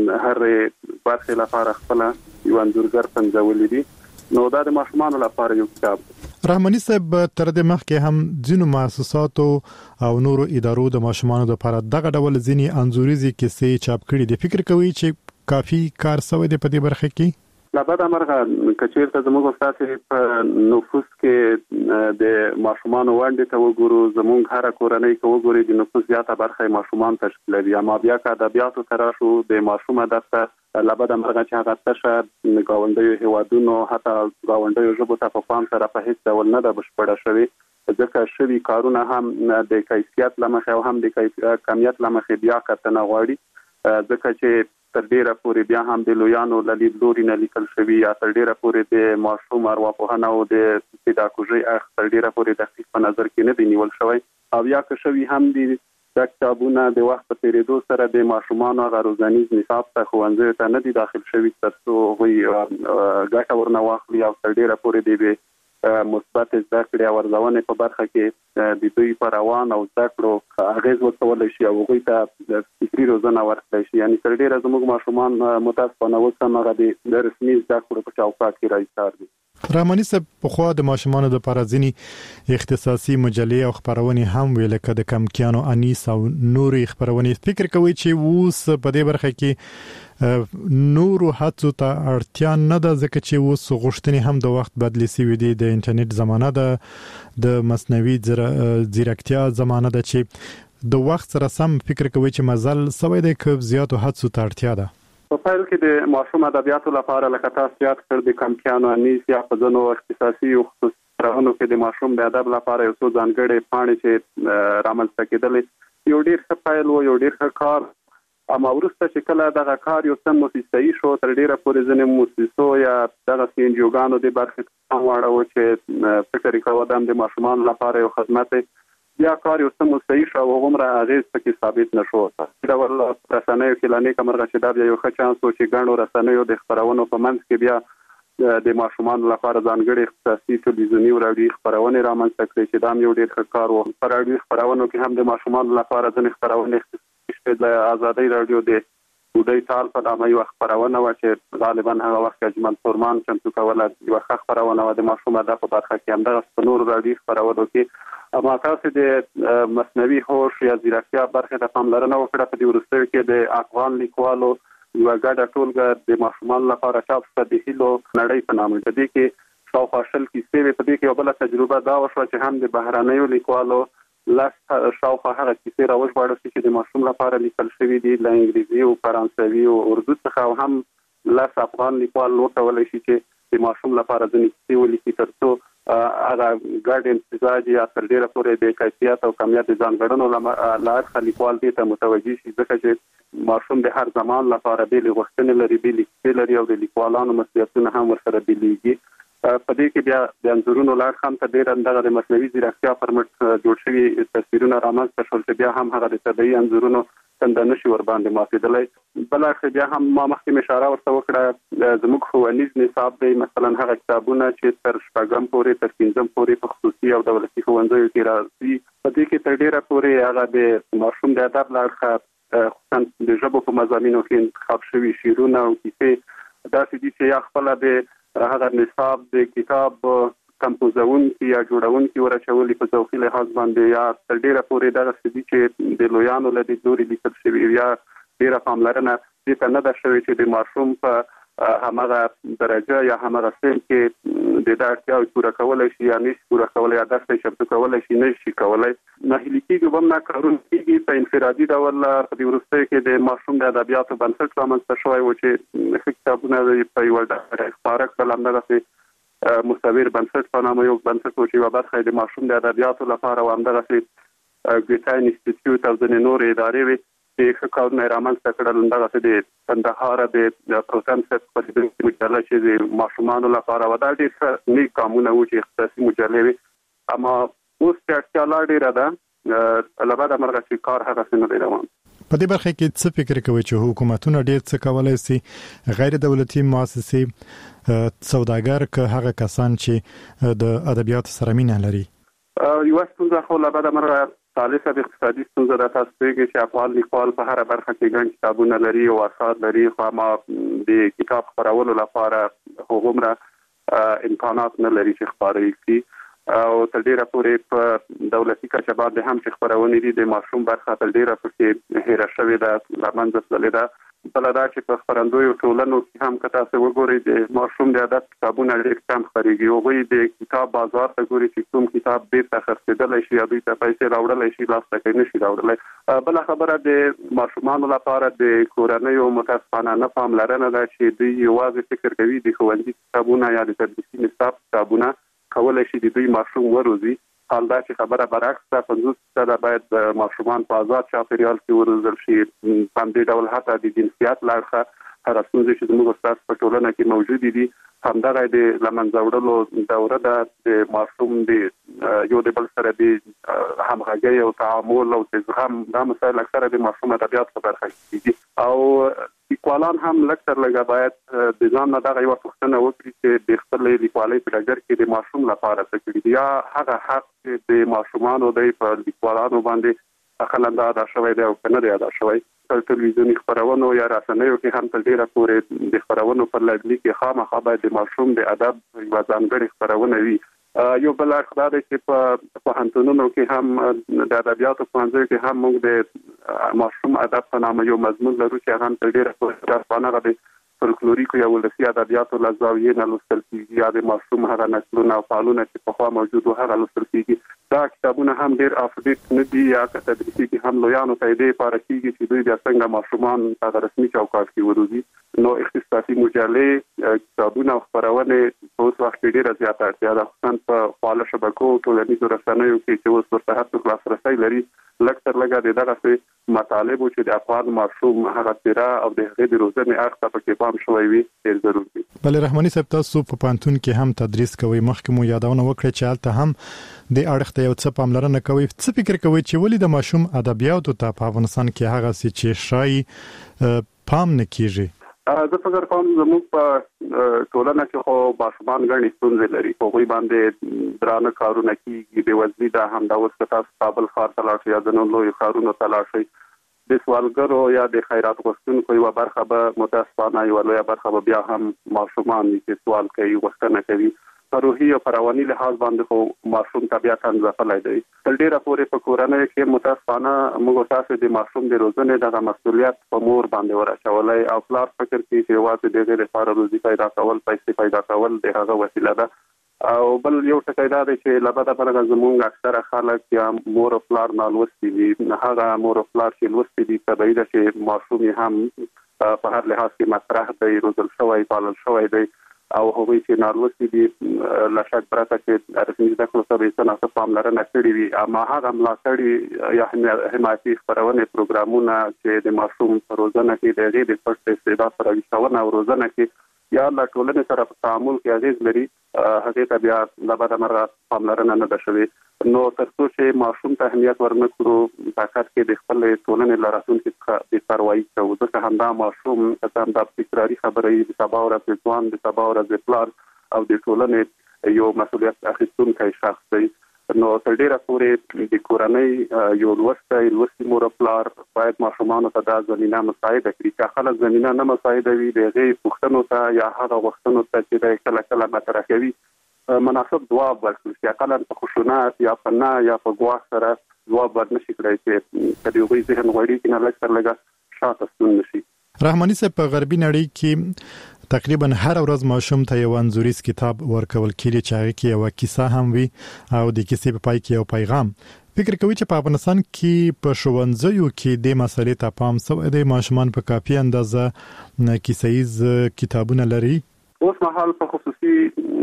هرې برخې لپاره خپله یو انځورګر پنځولي دي. نو دا د ماشومانو لپاره یو کتاب دی. رحماني صاحب تر دې مخکې هم ځینو مؤسساتو او نورو ادارو د ماشومانو لپاره دغه ډول ځینی انځوریزي کیسې چاپ کړي دي. فکر کوي چې کافي کار سوی دی په دې برخه کې؟ لا بعد امرغه کچیر ته زموږ استاد په نفوس کې د ماشومانو وړاندې ته وګورو، زموږ هر کورنۍ کې وګوري د نفوس زیاته برخه ماشومان تشکیلوي. اما بیا که ادبیاتو سره شو د ماشوم دغه لا بعد امرغه چې هغه تشه گاونډیو هیوادونو حتی گاونډیو ژبو ته په پام سره په هیڅ ډول نه ده بشپړه شوې، ځکه شوي کارونه هم د کیفیت له مخې او هم د کمیت له مخې بیا کتنه غواړي، ځکه چې تر ډیره پورې بیا هم د لویانو له لیدلوري نه لیکل شوي یا تر ډیره پورې د ماشوم ارواپوهنه او د پیداګوژي اخ تر ډیره پورې دقیق په نظر کې نه دی نیول شوی. او یا که شوي هم دي دا کتابونه د وخت په تیریدو سره د ماشومانو هغه روزنیز نصاب ته ښوونځیو ته نه دي داخل شوي تر څو هغوی ګټه ورنه واخلي او تر ډیره پورې د مثبت زده کړې او ارزونې په برخه کې د دوی په روان او زده کړو اغېز وکولی شي او هغوی ته فکري روزنه ورکړی شي. یعنې تر ډېره زموږ ماشومان متاسفانه اوس هم هغه د رسمي زده کړو په چوکاټ کې راایستار دي. رحماني صاحب پخوا د ماشومانو لپاره ځینې اختصاصي مجلې او خپرونې هم وې لکه د کمکیانو انیس او نورې خپرونې. فکر کوئ چې اوس په دې برخه کې نورو هڅو ته اړتیا نه ده ځکه چې اوس غوښتنې هم د وخت بدلې شوې دي، د انټرنیټ زمانه ده، د مصنوعي ځیرکتیا زمانه ده چې د وخت سره سم فکر کوي چې مزل سوی دی که زیاتو هڅو ته اړتیا ده؟ په پیل کې د ماشوم ادبیاتو لپاره لکه تاسو یاد کړ د کمکیانو انیس یا په ځینو اختصاصي او خصوصي خپرونو کې د ماشوم د ادب لپاره یو څو ځانګړې پاڼې چې رامنځته کېدلې یو ډېر ښه پیل و، یو ډېر ښه کار. اما وروسته چې کله دغه کار یو څه موسسایي شو تر ډېره پورې ځینې موسسو یا دغسې انجیوګانو دې برخې ته پام واړوه چې فکر یې کوه دا هم د ماشومانو لپاره یو خدمت دی. بیا کار یو څه موسسایي شو او هغومره اغېز پکې ثابت نه شو. په ډول رسنیو کې لا نیکه مرغه چې دا بیا یو ښه چانس و چې ګڼو رسنیو د خپرونو په منځ کې بیا د ماشومانو لپاره ځانګړې اختصاصي تلویزیوني او راډیوي خپرونې رامنځته کړې چې دا هم یو ډېر ښه کار و. په راډیوي خپرونو کې هم د ماشومانو لپاره ځینې خپرونې د آزادۍ راډیو د بوډۍ تال په نامه یوه خپرونه وه چې غالبا هغه وخت کې اجمل فرمان چمتو کوله، یوه ښه خپرونه وه د ماشوم ادب په برخه کې. همدغسې په نورو راډیوي خپرونو کې اما تاسې د مصنوعي هوش یا ځیرکتیا برخې ته پاملرنه وکړه. په دې وروستیو کې د افغان لیکوالو یوه ګډه ټولګه د ماشومانو لپاره چاپ شوه د هیلو نړۍ په نامه. په دې کې شاوخوا شل کیسې وې. په دې کې یوه بله تجربه دا وشوه چې هم د بهرنیو لیکوالو لس شاوخوا هغه کیسې راوژباړل شي چې د ماشوم لپاره لیکل شوي دي له انګریزي او فرانسوي او اردو څخه، او هم لس افغان لیکوال وکولی شي چې د ماشوم لپاره ځینې کیسې ولیکي تر څو هغه ګډ امتزاج یا تر ډېره پورې د کیفیت او کمیت د ځانګړنو له اړخه لیکوال دې ته متوجه شي، ځکه چې ماشوم د هر زمان لپاره بېلې غوښتنې لري، بېلې کیسې لري او د لیکوالانو مسؤلیتونه هم ورسره بېلېږي. په دې کې بیا د انځورونو له اړخه هم ته ډېر دغه د مصنوعي ځیرکتیا پر مټ جوړ شوي تصویرونه رامنځته شول چې بیا هم هغه د طبیعي انځورونو څنډه نشي ورباندې ماتېدلی. بل اړخ بیا هم ما مخکې اشاره ورته وکړه زموږ ښوونیز نصاب دی، مثلا هغه کتابونه چې تر شپږم پورې تر پنځم پورې په خصوصي او دولتي ښوونځیو کې راځي، په دې کې تر ډېره پورې هغه د ماشوم د ادب له اړخه خصوصا د ژبو په مضامینو کې انتخاب شوي شعرونه او کیسې داسې دي چې یا خپله د هغه نصاب د کتاب کمپوزونکي یا جوړونکي ورچولي په ذوقي لحاظ باندې، یا تر ډېره پورې دغسې دي چې د لویانو له لیدلوري لیکل شوي، یا ډېره پاملرنه دې ته نه ده شوې چې د ماشوم په همغه درجه یا همغه سن کې د د اړتیاو پوره کولای شي یا نشي پوره کولای یا داسې شرط کولای شي نشي کولای نه هلیکيږي هم نه کارون کیږي په انفرادي ډول په دې ورسته کې د ماشوم د ادبیاتو بنسټ رامنځته شوی و چې کتابونه په یو ډول ښکارا کلم دغه مستویر بنسټ په نامه یو بنسټ و چې یو برخه د ماشوم د ادبیاتو لپاره و همدغه ګریټاین انسټیټیوټ او د نور ادارې وي چې ښه کارونه رامنځته کړل دغه د کندهار د پروسنسټ په دې مجله چې د ماشومانو لپاره و دا ډېر نیک کارونه و چې اختصاصي مجلې وي اما اوس چې اړتیا لا ډېره ده لبعد مرغه چې کار هغه څنګه دی روان په دې برخه کې څه فکر کوي چې حکومتونه ډېر څه کولای شي غیر دولتي مؤسسې سوداګر که هغه کسان چې د ادبیاتو سره مینه لري یو څنګه خو لبعد مرغه ثالثه د اقتصادي ستونزه د تاسو کې چې افغان لیکوال په هر برخه کې ګڼ کتابونه لري او اثار لري خو ما د کتاب خپرولو لپاره هغومره امکانات نه لري چې خپاره کړي او تل ډیره پورې په دولتي کچه باندې هم چې خبرونه دي د ماشوم برخه تل ډیره پکې هیره شوې ده لمنځه تللې ده بل دا چې په خبرندوی ټولنو کې هم کته څه وګوري د ماشوم د ادب کتابونه ډیر کم خريږي او وی د کتاب بازار ته ګوري چې کوم کتاب به تخصیدل شي یا دوی ته پیسې راوړل شي لاس ته کې نشي راوړل بل خبره د ماشومان لپاره د کورنۍ او متاسفانه نه پاملرنه ده چې دوی یوازې فکر کوي د خوندې کتابونه یا د تدریسي نصاب کتابونه کولای شي د دوی ماشوم وروزي حال دا چې خبره برعکس ده پنځوس فیصد باید ماشومان په آزاد چاپیریال کې وروزل شي په دې ډول حتی د جنسیت لارښه هر څه چې زموږ استاد په ټولنه کې موجود دي همدغه د لمنځه وړلو دوره ده د ماشوم د یو د بل سره د همغږي او تعامل او تزغم دا مسایل اکثره د ماشوم ادبیات په برخه کې دي او لیکوالان هم لکتر لګا باید د ځان نه دغه یو پوښتنه وکړي چې د خپل لیکوالۍ په ډګر کې د ماشوم لپاره څه کړي یا هغه حق د ماشومانو د په لیکوالانو باندې اخلاند ادا شوی دی او کنه دی ادا شوی په ټلویزیونی خبرونو یا رسنیو کې هم تل ډیره پورې د خبرونو په لګلي کې خامخا باید د ماشوم د ادب یو ځانګړي خبرونه وي یو بل اخبار چې په پوهنتونونو کې هم د ادبیاتو پوهنځي کې هم موږ د ماشوم ادب په نامه یو مضمون لرو چې هغه تل ډیره پورې ځانګړي د فولکلوریک یا ولسی ادبیاتو لزاویې نه لوستل کیږي یا د ماشوم هغه نسلونه او فعالونه چې په خوا موجود او هغه لوستل کیږي دا کتابونه هم ډیر افډیټ نه دي یا تدریسي کې هم لویانو ته دې لپاره کیږي چې دوی د څنګه ماشومان په رسمي چوکاټ کې وروزي نو اختصاصي مجلې کتابونه خبرونه په اوس وخت کې ډیره زیاته اړتیا ده خصوصا په فعال شبکو ټولنیزو رسنیو کې چې اوس ورته هڅه لاسرسي لري لکتر لګا د دغه مطالب چې د افغان ماشوم هغه تیرا او د هغې د روزنې اړخ ته پکې پام شوی وي ډیر ضروري دی. بل رحماني صاحب تاسو په پانتون کې هم تدریس کوي مخکې مو یادونه وکړه چې البته هم د اړخ ته یو څه پاملرنه کوي څه فکر کوي چې ولې د ماشوم ادبیاتو ته په افغانستان کې هغه څه چې شای پام نه کیږي زه فکر کوم زموږ په ټولنه کې خو ماشومان غني ستونزې لري په وی باندې درانه کارونه کیږي د وزنی دا هم د وسکتا کابل ښار ته لاړ شي یا د نور لوی ښارونو ته لاړ شي د سوالګرو یا د خیرات غوښتونکو یو برخه به متاسفانه یو لوی برخه به بیا هم ماشومان چې سوال کوي غوښتنه کوي په روحي او رواني لحاظ باندې خو ماشوم طبيعتاً ځپلای دی تل ډیره پورې په کورنۍ کې متاسفانه موږ تاسو د ماشوم د روزنې دغه مسؤلیت په مور باندې ورچولای او پلار فکر کوي چې واځي د غیر لپاره روزي پیدا کول پیسې پیدا کول د هغه وسیله ده او بل یو څه دا دی چې لبدا پرګه زمونږ اکثره خلک یا مور او پلار نه لوستي دي هغه مور او پلار چې لوستي دي طبیعي ده چې ماشوم هم په هر لحاظ کې مطرح دی روزل شوی پالل شوی دی او هغوی چې نارلوستي دي لا شک پرته چې رسمي زده کړو سره یې څه پاملرنه کړې وي اما هغه ملاتړي یا حمایتي خپرونې پروګرامونه چې د ماشوم په روزنه کې د غیر د پټ استعداد سره وشاونه او روزنه کې یا لا ټولنې سره په تعامل کې اغیز لري هغه ته بیا لبدا مره پاملرنه نه ده شوې نو تر څو چې ماشوم ته اهمیت ورنکړو طاقت کې د خپل ټولنې لارښوونکو څخه د پروايي کوو ځکه همدا ماشوم څنګه د تکراری خبرې د سبا او د ځوان د سبا او د پلان او د ټولنې یو مسؤلیت اخیستونکی شخص دی نو تر ډیره پورې د کورنۍ یو لوسته لوستي مور پلار باید ماشومان ته د زمينه مساعده کړي چې خلک زمينه نه مساعده وي د غي پښتنو ته یا هغه وختونو ته چې د کله کله مطرح کوي مناسب جواب ورکړي چې کله په خشونت یا په نه یا په ګواښ سره جواب ورنشي کړی چې کله یو ځین غوړي کې نه لکه لګا شاته ستون نشي. رحماني صاحب په غربي نړۍ کې تقریبا هر ورځ ماشوم ته یو انځوریز کتاب ورکول کېږي چې هغه کې یو کیسه هم وي او د کیسې په پای کې یو پیغام. فکر کوي چې په افغانستان کې په ښوونځیو کې د مسلې ته پام شوی دی؟ ماشومان په کافي اندازه کیسه‌ایز کتابونه لري؟ اوس مهال په خصوصي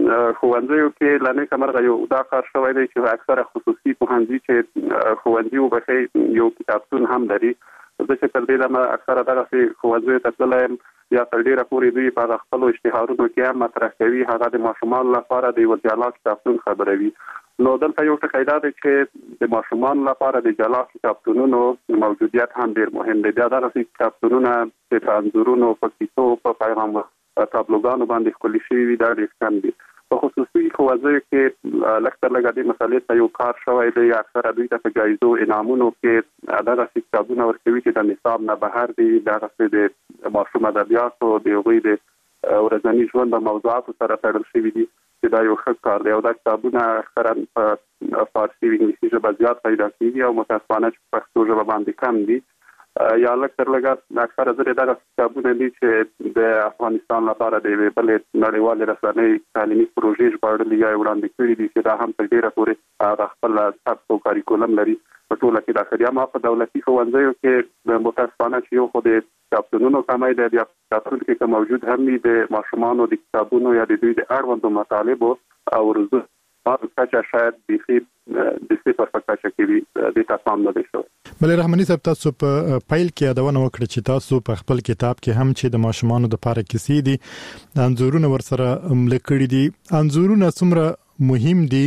ښوونځیو کې لنې کمرغه یو دا کار شوی دی چې اکثره خصوصي پوهنځي چې ښوونځي وبخې یو کتابتون هم لري. زه چې تر دې دمه اکثره دغه ښوونځیو ته تللی یا تر ډیره پورې دوی په خپلو اشتهارونو کې هم مطرح کوي هغه د ماشومانو لپاره د یو جلا کتابتون خبروي. نو دلته یو ټکی دا دی چې د ماشومانو لپاره د جلا کتابتونونو موجودیت هم ډیر مهم دی. بیا دغه کتابتونونه چې په انځورونو په کیسو په پیغام تابلوګانو باندې ښکلي شوي دا ډیر کم دي. په خصوصي ښوونځیو کې لږ تر لږه دې مسلې ته یو کار شوی دی. اکثره دوی ته په جایزو انعامونو کې دغه کتابونه ورکوي چې د نصاب نه بهر دي، دغسې د ماشوم ادبیاتو د هغوی د ورځني ژوند د موضوعاتو سره تړل شوي دي چې دا یو ښه کار دی. او دا کتابونه اکثرا په فارسي او انګلیسي ژبه زیات پیدا کېږي او متاسفانه چې په پښتو ژبه باندې کم دي. یا لږ تر لږه اکثره ځلې دغه کتابونه دي چې د افغانستان لپاره د یوې بلې نړیوالې رسنۍ تعلیمي پروژې ژباړلي یا وړاندې کړي دي چې دا هم تر ډېره پورې هغه خپل سبک او کاریکولم لري په ټوله کې داخلي. اما په دولتي ښوونځیو کې متاسفانه چې یو خو د کتابتونونو کمی دی، بیا کتابتون کې که موجود هم وي د ماشومانو د کتابونو یا د دوی د اړوندو مطالبو او روزو په کچه شاید بیخي د صفر په کچه کې وي، دې ته پام نه دی شوی. بلې رحماني صاحب، تاسو په پیل کې یادونه وکړه چې تاسو په خپل کتاب کې هم چې د ماشومانو لپاره کیسې دي انځورونه ورسره ملي کړي دي. انځورونه څومره مهم دي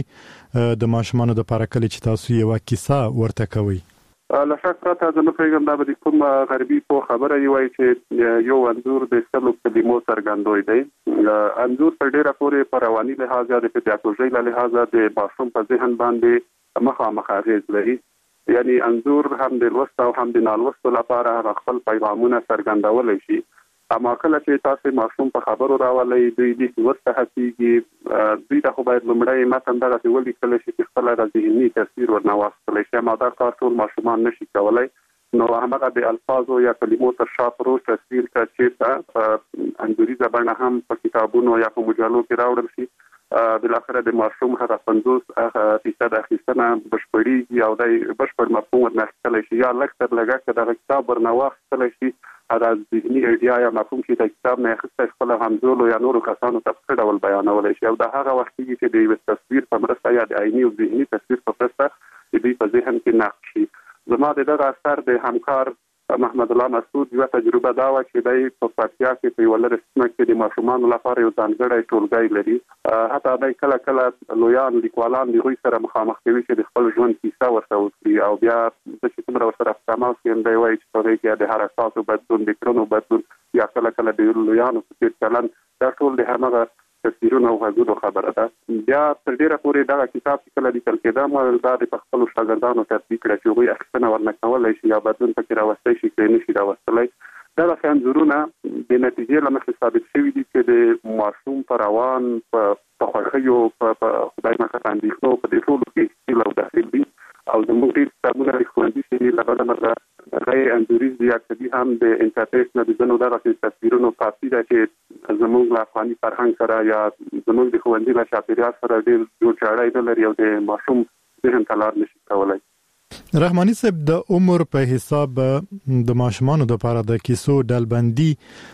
د ماشومانو لپاره کله چې تاسو یو کیسه ورته کوي؟ له شک پرته زه نه پوهېږم دا به د کوم غربي په خبره یې وایي چې یو انځور د سلو کلمو څرګندوی دی. انځور په ډېره پورې په رواني لحاظ یا د پیداګوژۍ له لحاظه د ماشوم په ذهن باندې مخامخ اغېز لري. یعنی انځور هم د لوست او هم د نالوستو لپاره هغه خپل پیغامونه څرګندولی شي. اما کله چې تاسو ماشوم په خبرو راولئ دوی دې ورته هڅېږي، دوی ته خو باید لومړی متن دغسې ولیکلی شي چې خپله د ذهني تصویر ورنه واخیستلی شي. اما دا کار ټول ماشومان نشي کولی. نو همغه د الفاظو یا کلمو تر شا پروت تصویر ته چېرته په انځوریزه بڼه هم په کتابونو یا په مجلو کې راوړل شي، بالاخره د ماشوم هغه پنځوس فیصد اخیستنه بشپړېږي او دی بشپړ مفهوم ورنه اخیستلی شي. یا لږ تر لږه که دغه کتاب ورنه واخیستلی شي هغه ذهني ایډیا یا مفهوم چې د کتاب نه اخیستی خپله همزولو یا نورو کسانو ته په ښه ډول بیانولی شي. او د هغه وخت کېږي چې د یوه تصویر په مرسته یا د عیني او ذهني تصویر په مرسته د دوی په ذهن کې نقش شي. زما د دغه اثر د همکار محمد الله مسعود یوه تجربه دا وه چې دی په پکتیا کې په یوه لرې سیمه کې د ماشومانو لپاره یو ځانګړی ټولګی لري. حتی دی کله کله لویان لیکوالان د هغوی سره مخامخ کوي چې د خپل ژوند کیسه ورته وکړي. او بیا زه چې څومره ورسره په تماس یم دی وایي چې په هغې کې د حرکاتو بدلون، د کړنو بدلون یا کله کله د لویانو په څېر چلند، دا ټول د همغه تصویرونو او غږونو خبره ده. بیا تر ډېره پورې دغه کتاب چې کله لیکل کېده ما دا د په خپلو شاګردانو تطبیق کړه چې هغوی اخیستنه ورنه کولی شي یا بدلون پکې راوستی شي که یې نه شي راوستلی. دغسې انځورونه د نتیجې له مخې ثابت شوي دي چې د ماشوم په روان، په خوښیو، په خدای ناکړه اندېښنو، په دې ټولو کې ښکیل او داخل دي. او زموږ ډېر کتابونه د ښوونځي چې دي له بده مرغه غیر انځوریز دي یا که دي هم د انټرنېټ نه د ځینو دغسې تصویرونو کافي ده چې زموږ له افغاني فرهنګ سره یا زموږ د ښوونځي له چاپېریال سره ډېر جوړ جاړی نه لري او د ماشوم ذهن ته لار نشي کولی. رحماني صاحب، د عمر په حساب د ماشومانو لپاره د کیسو ډلبندي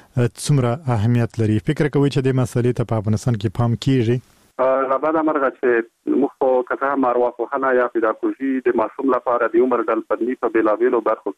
څومره اهمیت لري؟ فکر کوئ چې د مسلې ته په افغانستان کې پام کیږي؟ له بده مرغه چې موږ خو که څه هم ارواپوهنه یا پیداګوژي د ماشوم لپاره د عمر ډلبندي په بېلابېلو برخو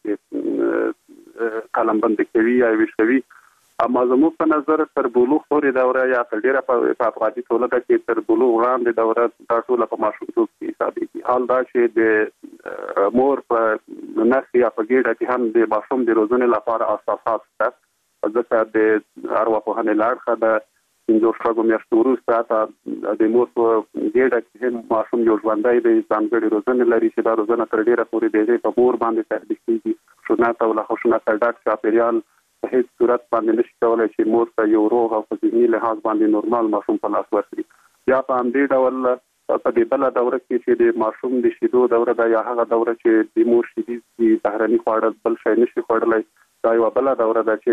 کې قلمبندي کوي یا ویشتوي. اما زموږ په نظر تر بلوغ پورې دوره یا تر ډېره په افغاني ټولنه کې تر بلوغ وړاندې دوره دا ټوله په ماشومتوب کې حسابېږي. حال دا چې د مور په نس یا په ګېډه کې هم د ماشوم د روزنې لپاره اساسات شته، ځکه د ارواپوهنې له اړخه د پنځو شپږو میاشتو وروسته د مور په ګېډه کې هم ماشوم یو ژوندی دی، ځانګړې روزنې لري چې دا روزنه تر ډېره پورې د هغې په مور باندې تطبیق کېږي. خشونت او له خشونته ډک چاپېریال په هیڅ صورت باندې نشي کولی چې مور ته یو روغ او په ذهني لحاظ باندې نورمال ماشوم په لاس ورکړي. بیا په همدې ډول په دې بله دوره کې چې د ماشوم د شیدو دوره ده یا هغه دوره چې د مور شیدې دي، بهرني خواړه بل شی نشي خوړلی، دا یوه بله دوره ده چې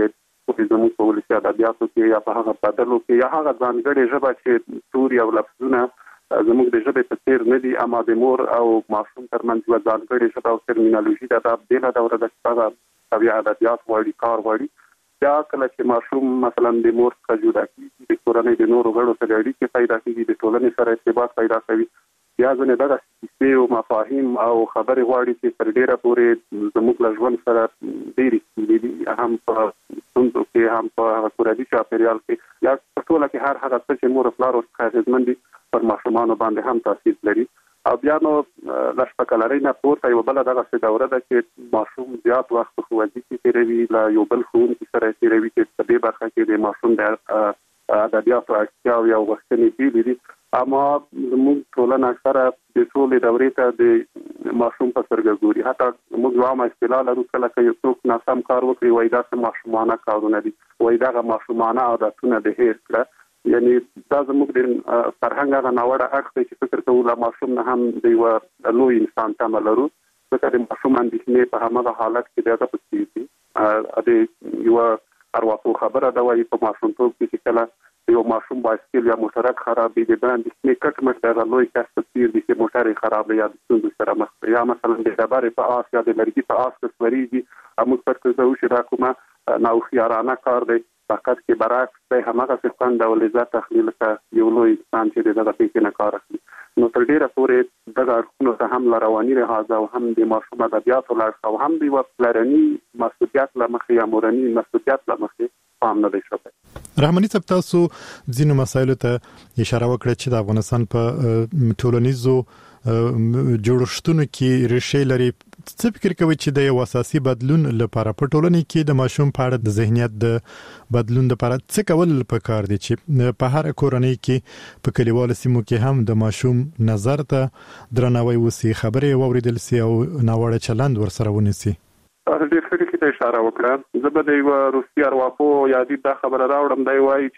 پورې زموږ په ولسي ادبیاتو کې یا په هغه بدلو کې یا هغه ځانګړې ژبه چې توري او لفظونه زموږ د ژبې په څیر نه دي، اما د مور او ماشوم ترمنځ یوه ځانګړې ژبه او ترمینالوژي ده. دا بېله دوره ده چې هغه طبیعي ادبیات غواړي، کار غواړي. بیا کله چې ماشوم مثلا د مور څخه جدا کېږي، د کورنۍ د نورو غړو سره اړیکې پیدا کېږي، د ټولنې سره ارتباط پیدا کوي، بیا ځینې دغه کیسې او مفاهیم او خبرې غواړي چې تر ډېره پورې زموږ له ژوند سره ډېرې ستونزې دي، هم په ستونزو کې هم په هغه کورني چاپېریال کې یا په ټوله کې هر هغه څه چې مور او پلار ورڅخه اغېزمن دي پر ماشومانو باندې هم تاثیر لري. او بیا نو له شپږ نه پورته یوه بله دغسې دوره ده چې ماشوم زیات وخت په ښوونځي کې تېروي، له یو بل ښوونکي سره یې تېروي چې په دې برخه کې د ماشوم د ادبیاتو اړتیاوې او غوښتنې بېلې دي. اما زموږ ټولنه اکثره د ټولې دورې ته د ماشوم په سترګه ګوري. حتی موږ یوه عامه اصطلاح لرو، کله که یو څوک ناسم کار وکړي وایي دا څه ماشومانه کارونه دي، وایي دغه ماشومانه عادتونه د هېر کړه. یعنی دا زموږ د فرهنګ هغه ناوړه اړخ دی چې فکر کوو له ماشوم نه هم د یوه لوی انسان تمه لرو، ځکه د ماشوم اندېښنې په همغه حالت کې د هغه په څېر دي. د یوه ارواپوه خبره ده، وایي په ماشومتوب کې چې کله یو ماشوم بایسکل یا موټرک خراب وي، د ده اندېښنې کټ مټ د هغه لوی کس په څېر دي چې موټر یې خراب دی یا د ستونزو سره مخ دی، یا مثلا د ډبرې په آس یا د لرګي په آس که سورېږي، موږ فکر کوو چې دا کومه ناهوښیارانه کار دی. فقط کې برعکس دی، همغسې خوند او لذت اخلي لکه یو لوی انسان چې د دغه پیسې نه کار اخلي. نو تر ډېره پورې دغه اړخونو ته هم له رواني لحاظه او هم د ماشوم ادبیاتو له اړخه او هم د یوه پلرني مسؤلیت له مخې یا مورني مسؤلیت له مخې پام نه دی شوی. رحماني صاحب، تاسو ځینو مسایلو ته اشاره وکړه چې د افغانستان په ټولنیزو جوړښتونو کې ریښې لري. څه فکر کوئ چې د یو اساسي بدلون لپاره په ټولنه کې د ماشوم په اړه د ذهنیت د بدلون لپاره څه کول پکار دي چې په هر کورنۍ کې په کلیوالو سیمو کې هم د ماشوم نظر ته درناوی وسی، خبرې واوریدل سي او ناوړه چلند ورسره ونیسي؟ تاسو ډېر ښه ټکي ته اشاره وکړه. زه به د یوه روسي ارواپوه یادي دا خبره راوړم. دی وایي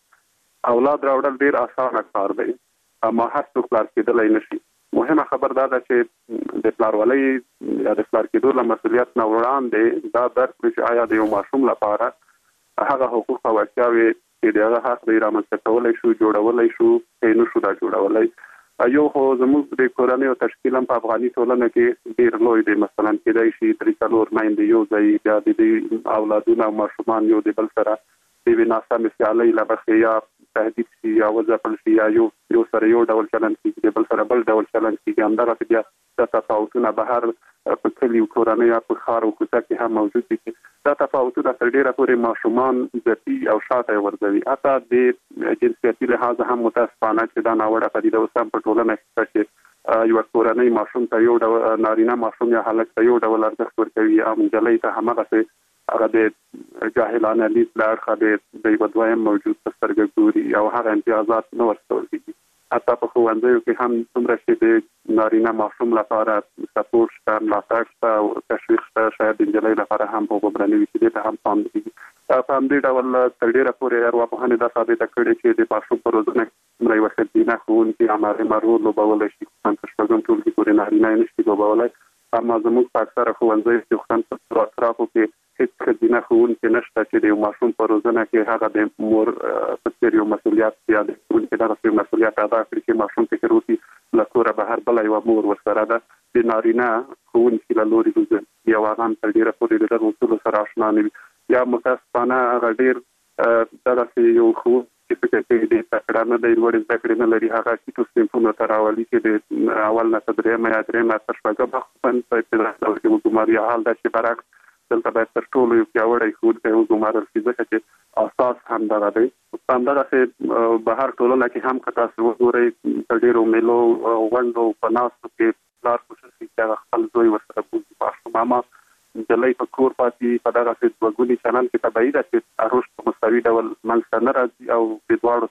چې اولاد راوړل ډېر اسانه کار دی، اما هر څوک پلار کېدلی نه شي. مهمه خبر دا ده چې د پلارولۍ یا د پلار کېدو له مسؤلیت نه وړاندې دا درک کړو چې آیا د یو ماشوم لپاره هغه حقوق او اړتیاوې چې د هغه حق دی رامنځته کولی شو، جوړولی شو، که نه شو دا جوړولی. یو خو زموږ د کورنۍ او تشکیل هم په افغاني ټولنه کې ډېر لوی دی. مثلا کېدای شي درې څلور میندې یو ځای، بیا د دې اولادونه او ماشومان یو د بل سره د یوې ناسمې سیالۍ له مخې یا تهدید شي یا وځپل شي یا یو یو سره یو ډول چلند کېږي، د بل سره بل ډول چلند کېږي. همدغسې بیا دا تفاوتونه بهر په کلي او کورنۍ یا په ښار او کوڅه کې هم موجود دي. دا تفاوتونه تر ډېره پورې ماشومان ځپي او شاته یې ورځوي. حتی د جنسیتي لحاظه هم متاسفانه چې دا ناوړه پدیده اوس هم په ټولنه کې چې یوه کورنۍ ماشوم ته یو ډول، نارینه ماشوم یا هلک ته یو ډول ارزښت ورکوي، او نجلۍ ته همغسې هغه د جاهلانه لید له اړخه د یوه دویم موجود په سترګه ګوري او هغه امتیازات نه ورکول کېږي. حتی په ښوونځیو کې هم څومره چې د نارینه ماشوم لپاره سپورټ شته، ملاتړ شته او تشویق شته، شاید د نجلۍ لپاره هم هغومره نه وي چې دې ته هم پام نه کېږي. په همدې ډول تر ډېره پورې ارواپوهنې دا ثابته کړې چې د ماشوم په روزنه کې څومره یوه ښځینه ښوونکې یا معلمه رول لوبولی شي، خصوصا په شپږم ټولګي پورې نارینه یې نه شي لوبولی. اما زموږ په اکثره ښوونځیو کې خصوصا په اطرافو کې هیڅ ښځینه ښوونکې نشته چې د یو ماشوم په روزنه کې هغه د مور په څېر یو مسؤلیت یا د ښوونکي دغسې یو مسؤلیت ادا کړي چې ماشوم فکر وکړي له کوره بهر بله یوه مور ورسره ده. د نارینه ښوونکي له لوري روزل یا هغه هم تر ډېره پورې د دغو اصولو سره اشنا نه وي. یا متاسفانه هغه ډېر دغسې یو ښوونکي چې فکر کوي ډېر تکړه نه دی، لوړې زده کړې نه لري، هغه ټیټو صنفونو ته راولي چې د اول نه تر درېیمه یا درېیمه تر شپږمه خصوصا په ابتدایي دور کې وګماري. حال دا چې برعکس دلته باید تر ټولو یو پیاوړی ښوونکی وګمارل شي، ځکه چې اساس همدغه دی. همدغسې بهر ټولنه کې هم که تاسو وګورئ په ډېرو میلو غونډو په ناستو کې پلار کوشش کوي چې هغه خپل زوی ورسره بوځي ماشوم، اما نجلۍ په کور پاتې په دغسې دوهګوني چلند کې طبیعي ده چې رشد په مستوي ډول منځ ته نه راځي او د دواړو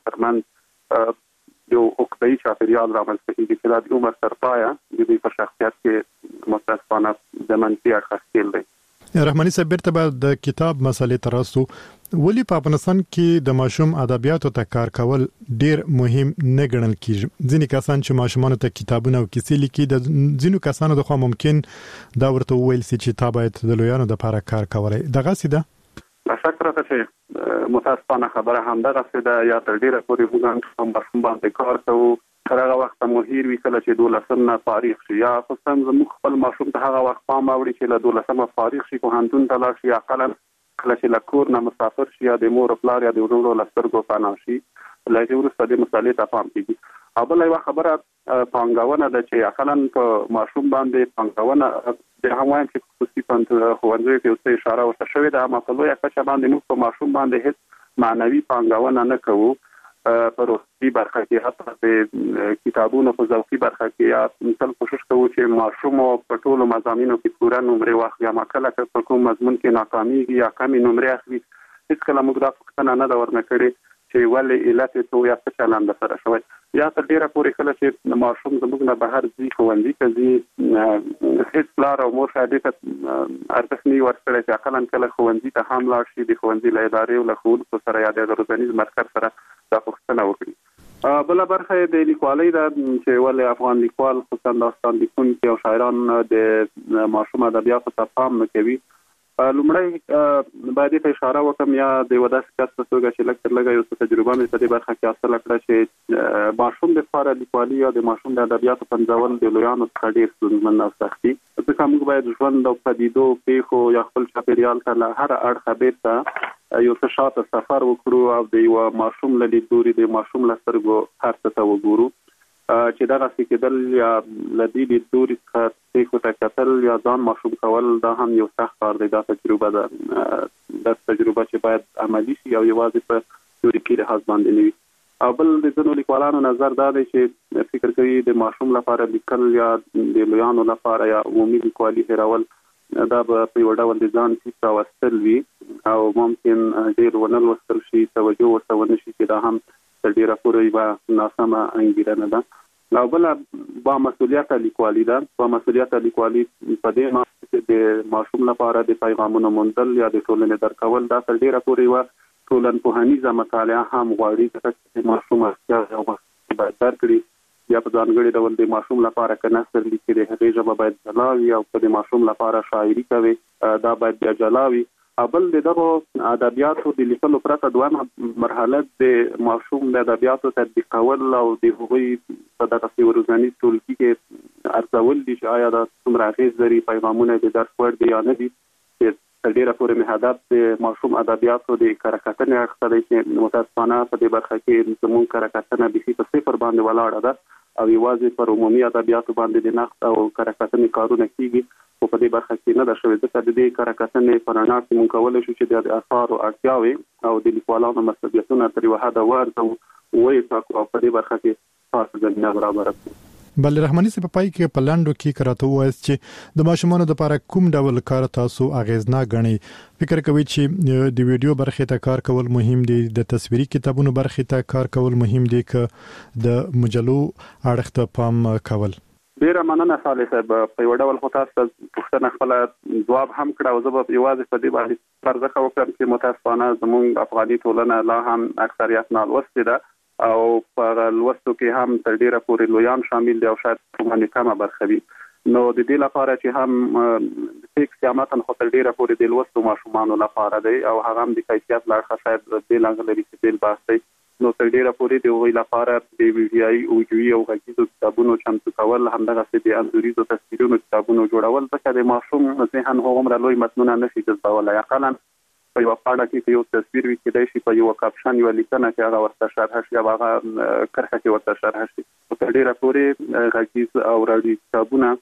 ترمنځ یو عقده‌ایي چاپېریال رامنځته کېږي چې دا د عمر تر پایه د دوی په شخصیت کې متاسفانه د منفي اړخه ښکېل دی. رحماني صاحب، بیرته به د کتاب مسلې ته راسو. ولې په افغانستان کې د ماشوم ادبیاتو ته کار کول ډیر مهم نه ګڼل کیږي؟ ځینې کسان چې ماشومان ته کتابونه او کیسې لیکي، د ځینو کسانو دغه ممکن دا ورته وویل سي چې تا باید د لویانو لپاره کار کولای. دغه سیده شک راته چې متاسفانه خبره همدغه څه ده، یا تر ډیره پورې موږ هم ماشوم باندې کار کوو تر هغه وخت مو هیر وي کله چې دولسم نه فارغ شي، یا خصوصا زموږ خپل ماشوم ته هغه وخت پام اوړي چې له دولسمه فارغ شي پوهنتون ته لاړ شي، اقلا کله چې له کور نه مسافر شي یا د مور پلار یا د ورونو له سترګو پناه شي له دې وروسته دې مسالې ته پام کیږي. او بله یوه خبره پانګونه ده چې اقلا په ماشوم باندې پانګونه د هم وایم چې خصوصي ښوونځیو کې اوس اشاره ورته شوې ده، اما په لویه کچه باندې موږ په ماشوم باندې هېڅ معنوي پانګونه نه کوو. په روحي برخه کې حتی د کتابونو په ذوقي برخه کې یا مثل کوشش کوو چې ماشوم په ټولو مضامینو کې پوره نمرې واخلي، اما کله که په کوم مضمون کې ناکامیږي یا کمې نمرې اخلي هېڅکله موږ دا پوښتنه نه ده ورنه کړې چې ولې علت یې څه یا څه چلند سره شوی. یا تر ډیره پورې کله چې ماشوم زموږ نه بهر ځي ښوونځي ته ځي هېڅ پلار او مور شاید دې ته ارزښت نه وي ورکړی چې اقلا کله ښوونځي ته هم لاړ شي، د ښوونځي له ادارې او له ښوونکو سره یا د روزنیز مرکز سره دا پوښتنه وکړي. بله برخه یې د لیکوالۍ ده چې ولې افغان لیکوال خصوصا داستان لیکونکي او شاعران د ماشوم ادبیاتو ته پام نه کوي. لومړی باید په اشاره وکم یا د یو داسې کس په توګه چې لږ تر لږه یو څه تجربه مې په دې برخه کې حاصله کړه چې ماشوم دپاره لیکوالي یا د ماشوم د ادبیاتو پنځول د لویانو څخه ډېر ستونزمن او سخت دي، ځکه موږ باید ژوند او پدیدو پیښو یا خپل چاپېریال ته له هره اړخه بېرته یو څه شاته سفر وکړو او د یوه ماشوم له لیدلوري د ماشوم له سترګو هر څه ته وګورو چې دغسې کېدل یا له دې لیدلوري څخه پیښو ته کتل یا ځان ماشوم کول دا هم یو سخت کار دی. دا تجربه ده دا تجربه چې باید عملي شي او یوازې په تیوریکي لحاظ باندې نه وي. او بل د ځینو لیکوالانو نظر دا دی چې فکر کوي د ماشوم لپاره لیکل یا د لویانو لپاره یا عمومي لیکوالي هېرول دا به په یو ډول د ځان سیس راوستل وي او ممکن ډېر ونه لوستل شي، توجه ورته ونه شي چې دا هم تر ډېره پورې به ناسمه انګیرنه ده. او بله با مسؤلیته لیکوالي ده. با مسؤلیته لیکوالي په دې معنی چې د ماشوم لپاره د پیغامونو موندل یا د ټولنې درکول دا تر ډېره پورې یوه ټولنپوهنیزه مطالعه هم غواړي، ځکه چې ماشوم اړتیا باید درکړي یا په ځانګړي ډول د ماشوم لپاره که نثر لیکي د هغې ژبه باید جلا وي او که د ماشوم لپاره شاعري کوي دا باید بیا جلا وي. بل د دغو ادبیاتو د لیکلو پرته دویمه مرحله د ماشوم د ادبیاتو تطبیقول او د هغوی په دغسې روزنیز ټولګي کې ارزول دي چې آیا دا څومره اغېز لري، پیغامونه د درس وړ دي یا نه دي. تر ډېره پورې مې هدف د ماشوم ادبیاتو د کره کتنې اړخ ته دی چې متاسفانه په دې برخه کې زموږ کره کتنه بیخي په صفر باندې ولاړه ده او یوازې پر عمومي ادبیاتو باندې د نقد او کره کتنې کارونه کېږي، خو په دې برخه کې نه ده شوې، ځکه د دې کره کتنې په رڼا کې موږ کولی شو چې د اثارو اړتیاوې او د لیکوالانو مسؤلیتونه تر یوه حده وارزو ویې ټاکو او په دې برخه کې خاصه زمینه برابره کړو. بل رحماني صاحب په پای کې په لاندو کې کراته وایي چې د ماشومانو لپاره کوم ډول کار تاسو اغیزناک غنئ؟ فکر کوي چې د ویډیو برخه ته کار کول مهم دي، د تصویري کتابونو برخه ته کار کول مهم دي، که د مجلو اړخ ته پام کول؟ ډیره مننه صالح صاحب، په یو ډول خو تاسو پوښتنه خپل ځواب هم کړه او زه به یوازې په دې باندې پرځخه وکړم چې متاسفانه زموږ افغاني ټولنه لا هم اکثریت نالوستې ده او په لوستو کې هم تر ډیره پورې لویان شامل دي او شاید باندې کمه برخه وي. نو د دې لپاره چې هم فکس یا متن خو تر ډیره پورې د لوستو ماشومانو لپاره دی او هغه هم د کیفیت له اړخه شاید بېل انګ لري چې بېل بحث دی. نو تر ډیره پورې د هغوی لپاره د ویډیایي اوډیوي او غږیزو کتابونو چمتو کول، همدغسې د انځوریزو تصویرونو کتابونو جوړول، ځکه د ماشوم ذهن هغومره لوی متنونه نشي جذبولی. اقلا په یوه پاڼه کې که یو تصویر وي کېدای شي په یوه کاپشن یوه لیکنه کې هغه ورته شرحه شي او هغه کرښه کې ورته شرحه شي. تر ډیره پورې غږیز او راډیو کتابونه،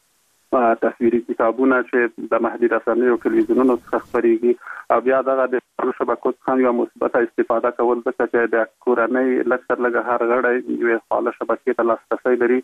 تصویري کتابونه چې د محدود رسنیو تلویزیونونو څخه خپرېږي او بیا دغه د شبکو څخه یوه مثبته استفاده کول، ځکه چې د کورنۍ لږ تر لږه هر غړی یوې فعاله شبکې ته لاسرسی لري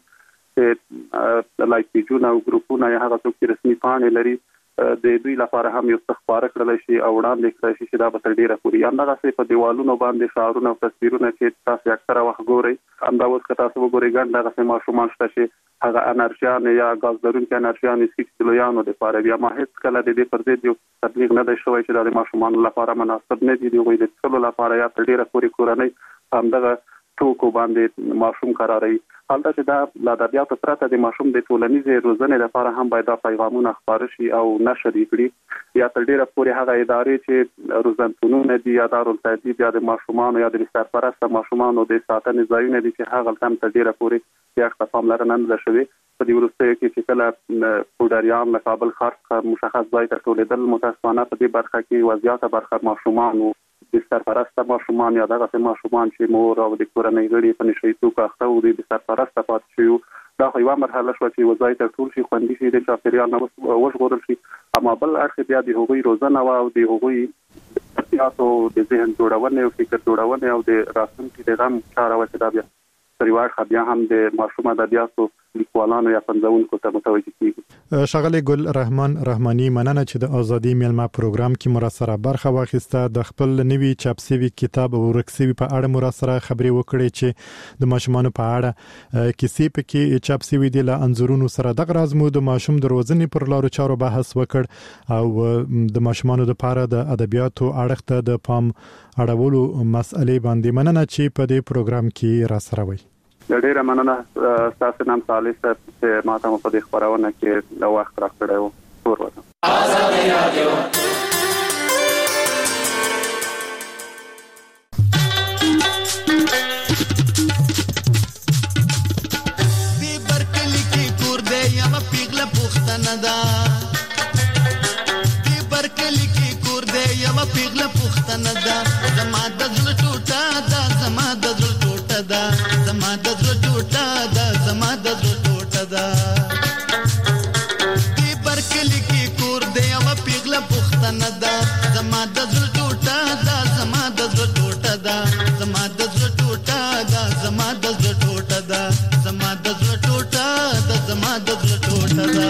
چې لایک پیجونه او ګروپونه یا هغه څوک چې رسمي پاڼې لري د دوی لپاره هم یو څه خپاره کړلی شي او وړاندې کړی شي چې دا به تر ډېره پورې همدغسې په دیوالونو باندې شعارونه او تصویرونه چې تاسو اکثره وخت ګورئ، همدا اوس که تاسو وګورئ ګڼ دغسې ماشومان شته چې هغه انرژیانې یا ګاز لرونکي انرژیانې څښي چې د لویانو دپاره وي، اما هېڅکله د دې پر ضد یو تبلیغ نه دی شوی چې دا د ماشومانو لپاره مناسب نه دي. د هغوی د څښلو لپاره یا تر ډېره پورې کورنۍ همدغه توکو باندې ماشوم قراروي حالته چې دا د ادبیاتو پرته د ماشوم د ټولنیزې روزنې لپاره هم باید دا پیغامونه خپاره شي او نشر کړي یا تر ډیره پورې هغه ادارې چې روزنتونونه دي یا دارالتدریب یا د ماشومانو یا د سرپرسته ماشومانو د ساتنې ځایونه دي چې هغه هم تر ډیره پورې یا پاملرنه نه شوي په دې وروستیو کې چې کله پودریان له کابل ښار څخه مشخص ځای ته ټولېدل متاسفانه په دې برخه کې وضعیت برخه ماشومانو د سرپرسته ماشومان یا دغه ماشومان چې مور او د کورنۍ غړي په نشي توګه اخته او د سرپرسته پاتې شي دا خو یوه مرحله شوه چې وضعیت ټول شي خوندي شي د چاپیریال نه وژغورل شي اما بل اړخ بیا د هغوی روزنه او د هغوی تاسو د ذهن جوړونه او فکر جوړونه او د راتلونکي د غم چاره و چې دا بیا پریوار بیا هم د ماشوم ادبیاتو لیکوالانو یا پنځونکو ته متوجه کیږي. ښاغلی ګل رحمان رحماني مننه چې د ازادي میلمه پروګرام کې مراسره برخه واخیسته د خپل نوي چاپ شوی کتاب او ورکسوي په اړه مراسره خبري وکړي چې د ماشومانو په اړه کیسې پکې چاپ شوی دي له انځورونو سره د غراز مو د ماشوم د روزنې پر لارو چارو بحث وکړ او د ماشومانو لپاره د ادبیاتو اړخ ته د پام اړولو مسئلې باندې مننه چې په دې پروګرام کې را سره وي. ډیره مننه تاسو نام صالح صاحب چې ماته په دې خبرونه کې د وخت راکړیو تور وته آزادي رادیو دی برکلی کې کور دی یم پیغله پښتنه دا دی برکلی کې کور دی یم پیغله پښتنه دا زما د زړه ټوټه دا زما د زړه ټوټه دا زما د زړه ټوټه دا زما د زړه ټوټه دا دی برکلی کې کور دی او پیغله پښتنه دا زما د زړه ټوټه دا زما د زړه ټوټه دا زما د زړه ټوټه دا زما د زړه ټوټه دا زما د زړه ټوټه دا زما د زړه ټوټه دا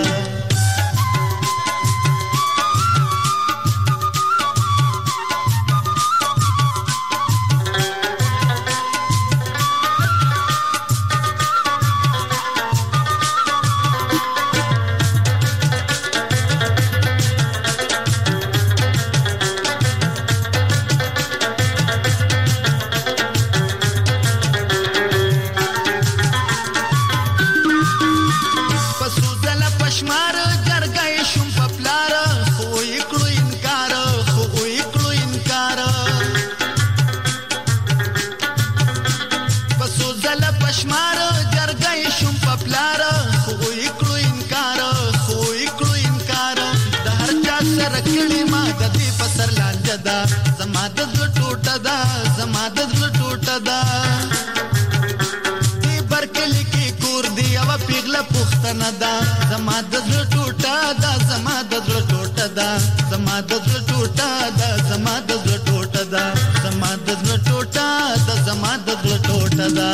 زما د زړه ټوټه دا زما د زړه ټوټه دا دی برکلی کې کور دی او پیغله پښتنه دا زما د زړه ټوټه دا زما د زړه ټوټه دا زما د زړه ټوټه دا زما د زړه ټوټه دا زما د زړه ټوټه دا زما د زړه ټوټه دا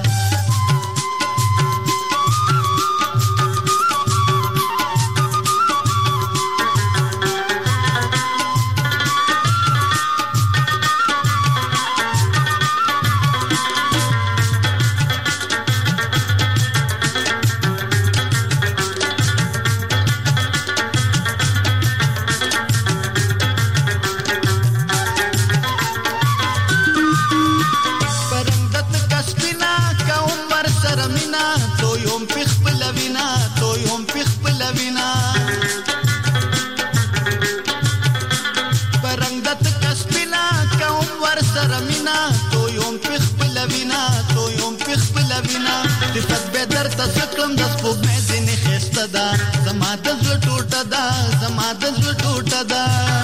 زما د زړه ټوټه دا زما د زړه ټوټه دا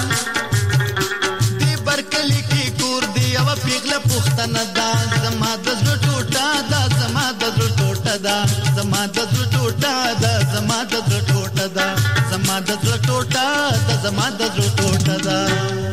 دی برکلی کې کور دی او پیغله پښتنه دا زما د زړه ټوټه دا زما د زړه ټوټه دا زما د زړه ټوټه دا زما د زړه ټوټه دا زما د زړه ټوټه دا زما د زړه ټوټه دا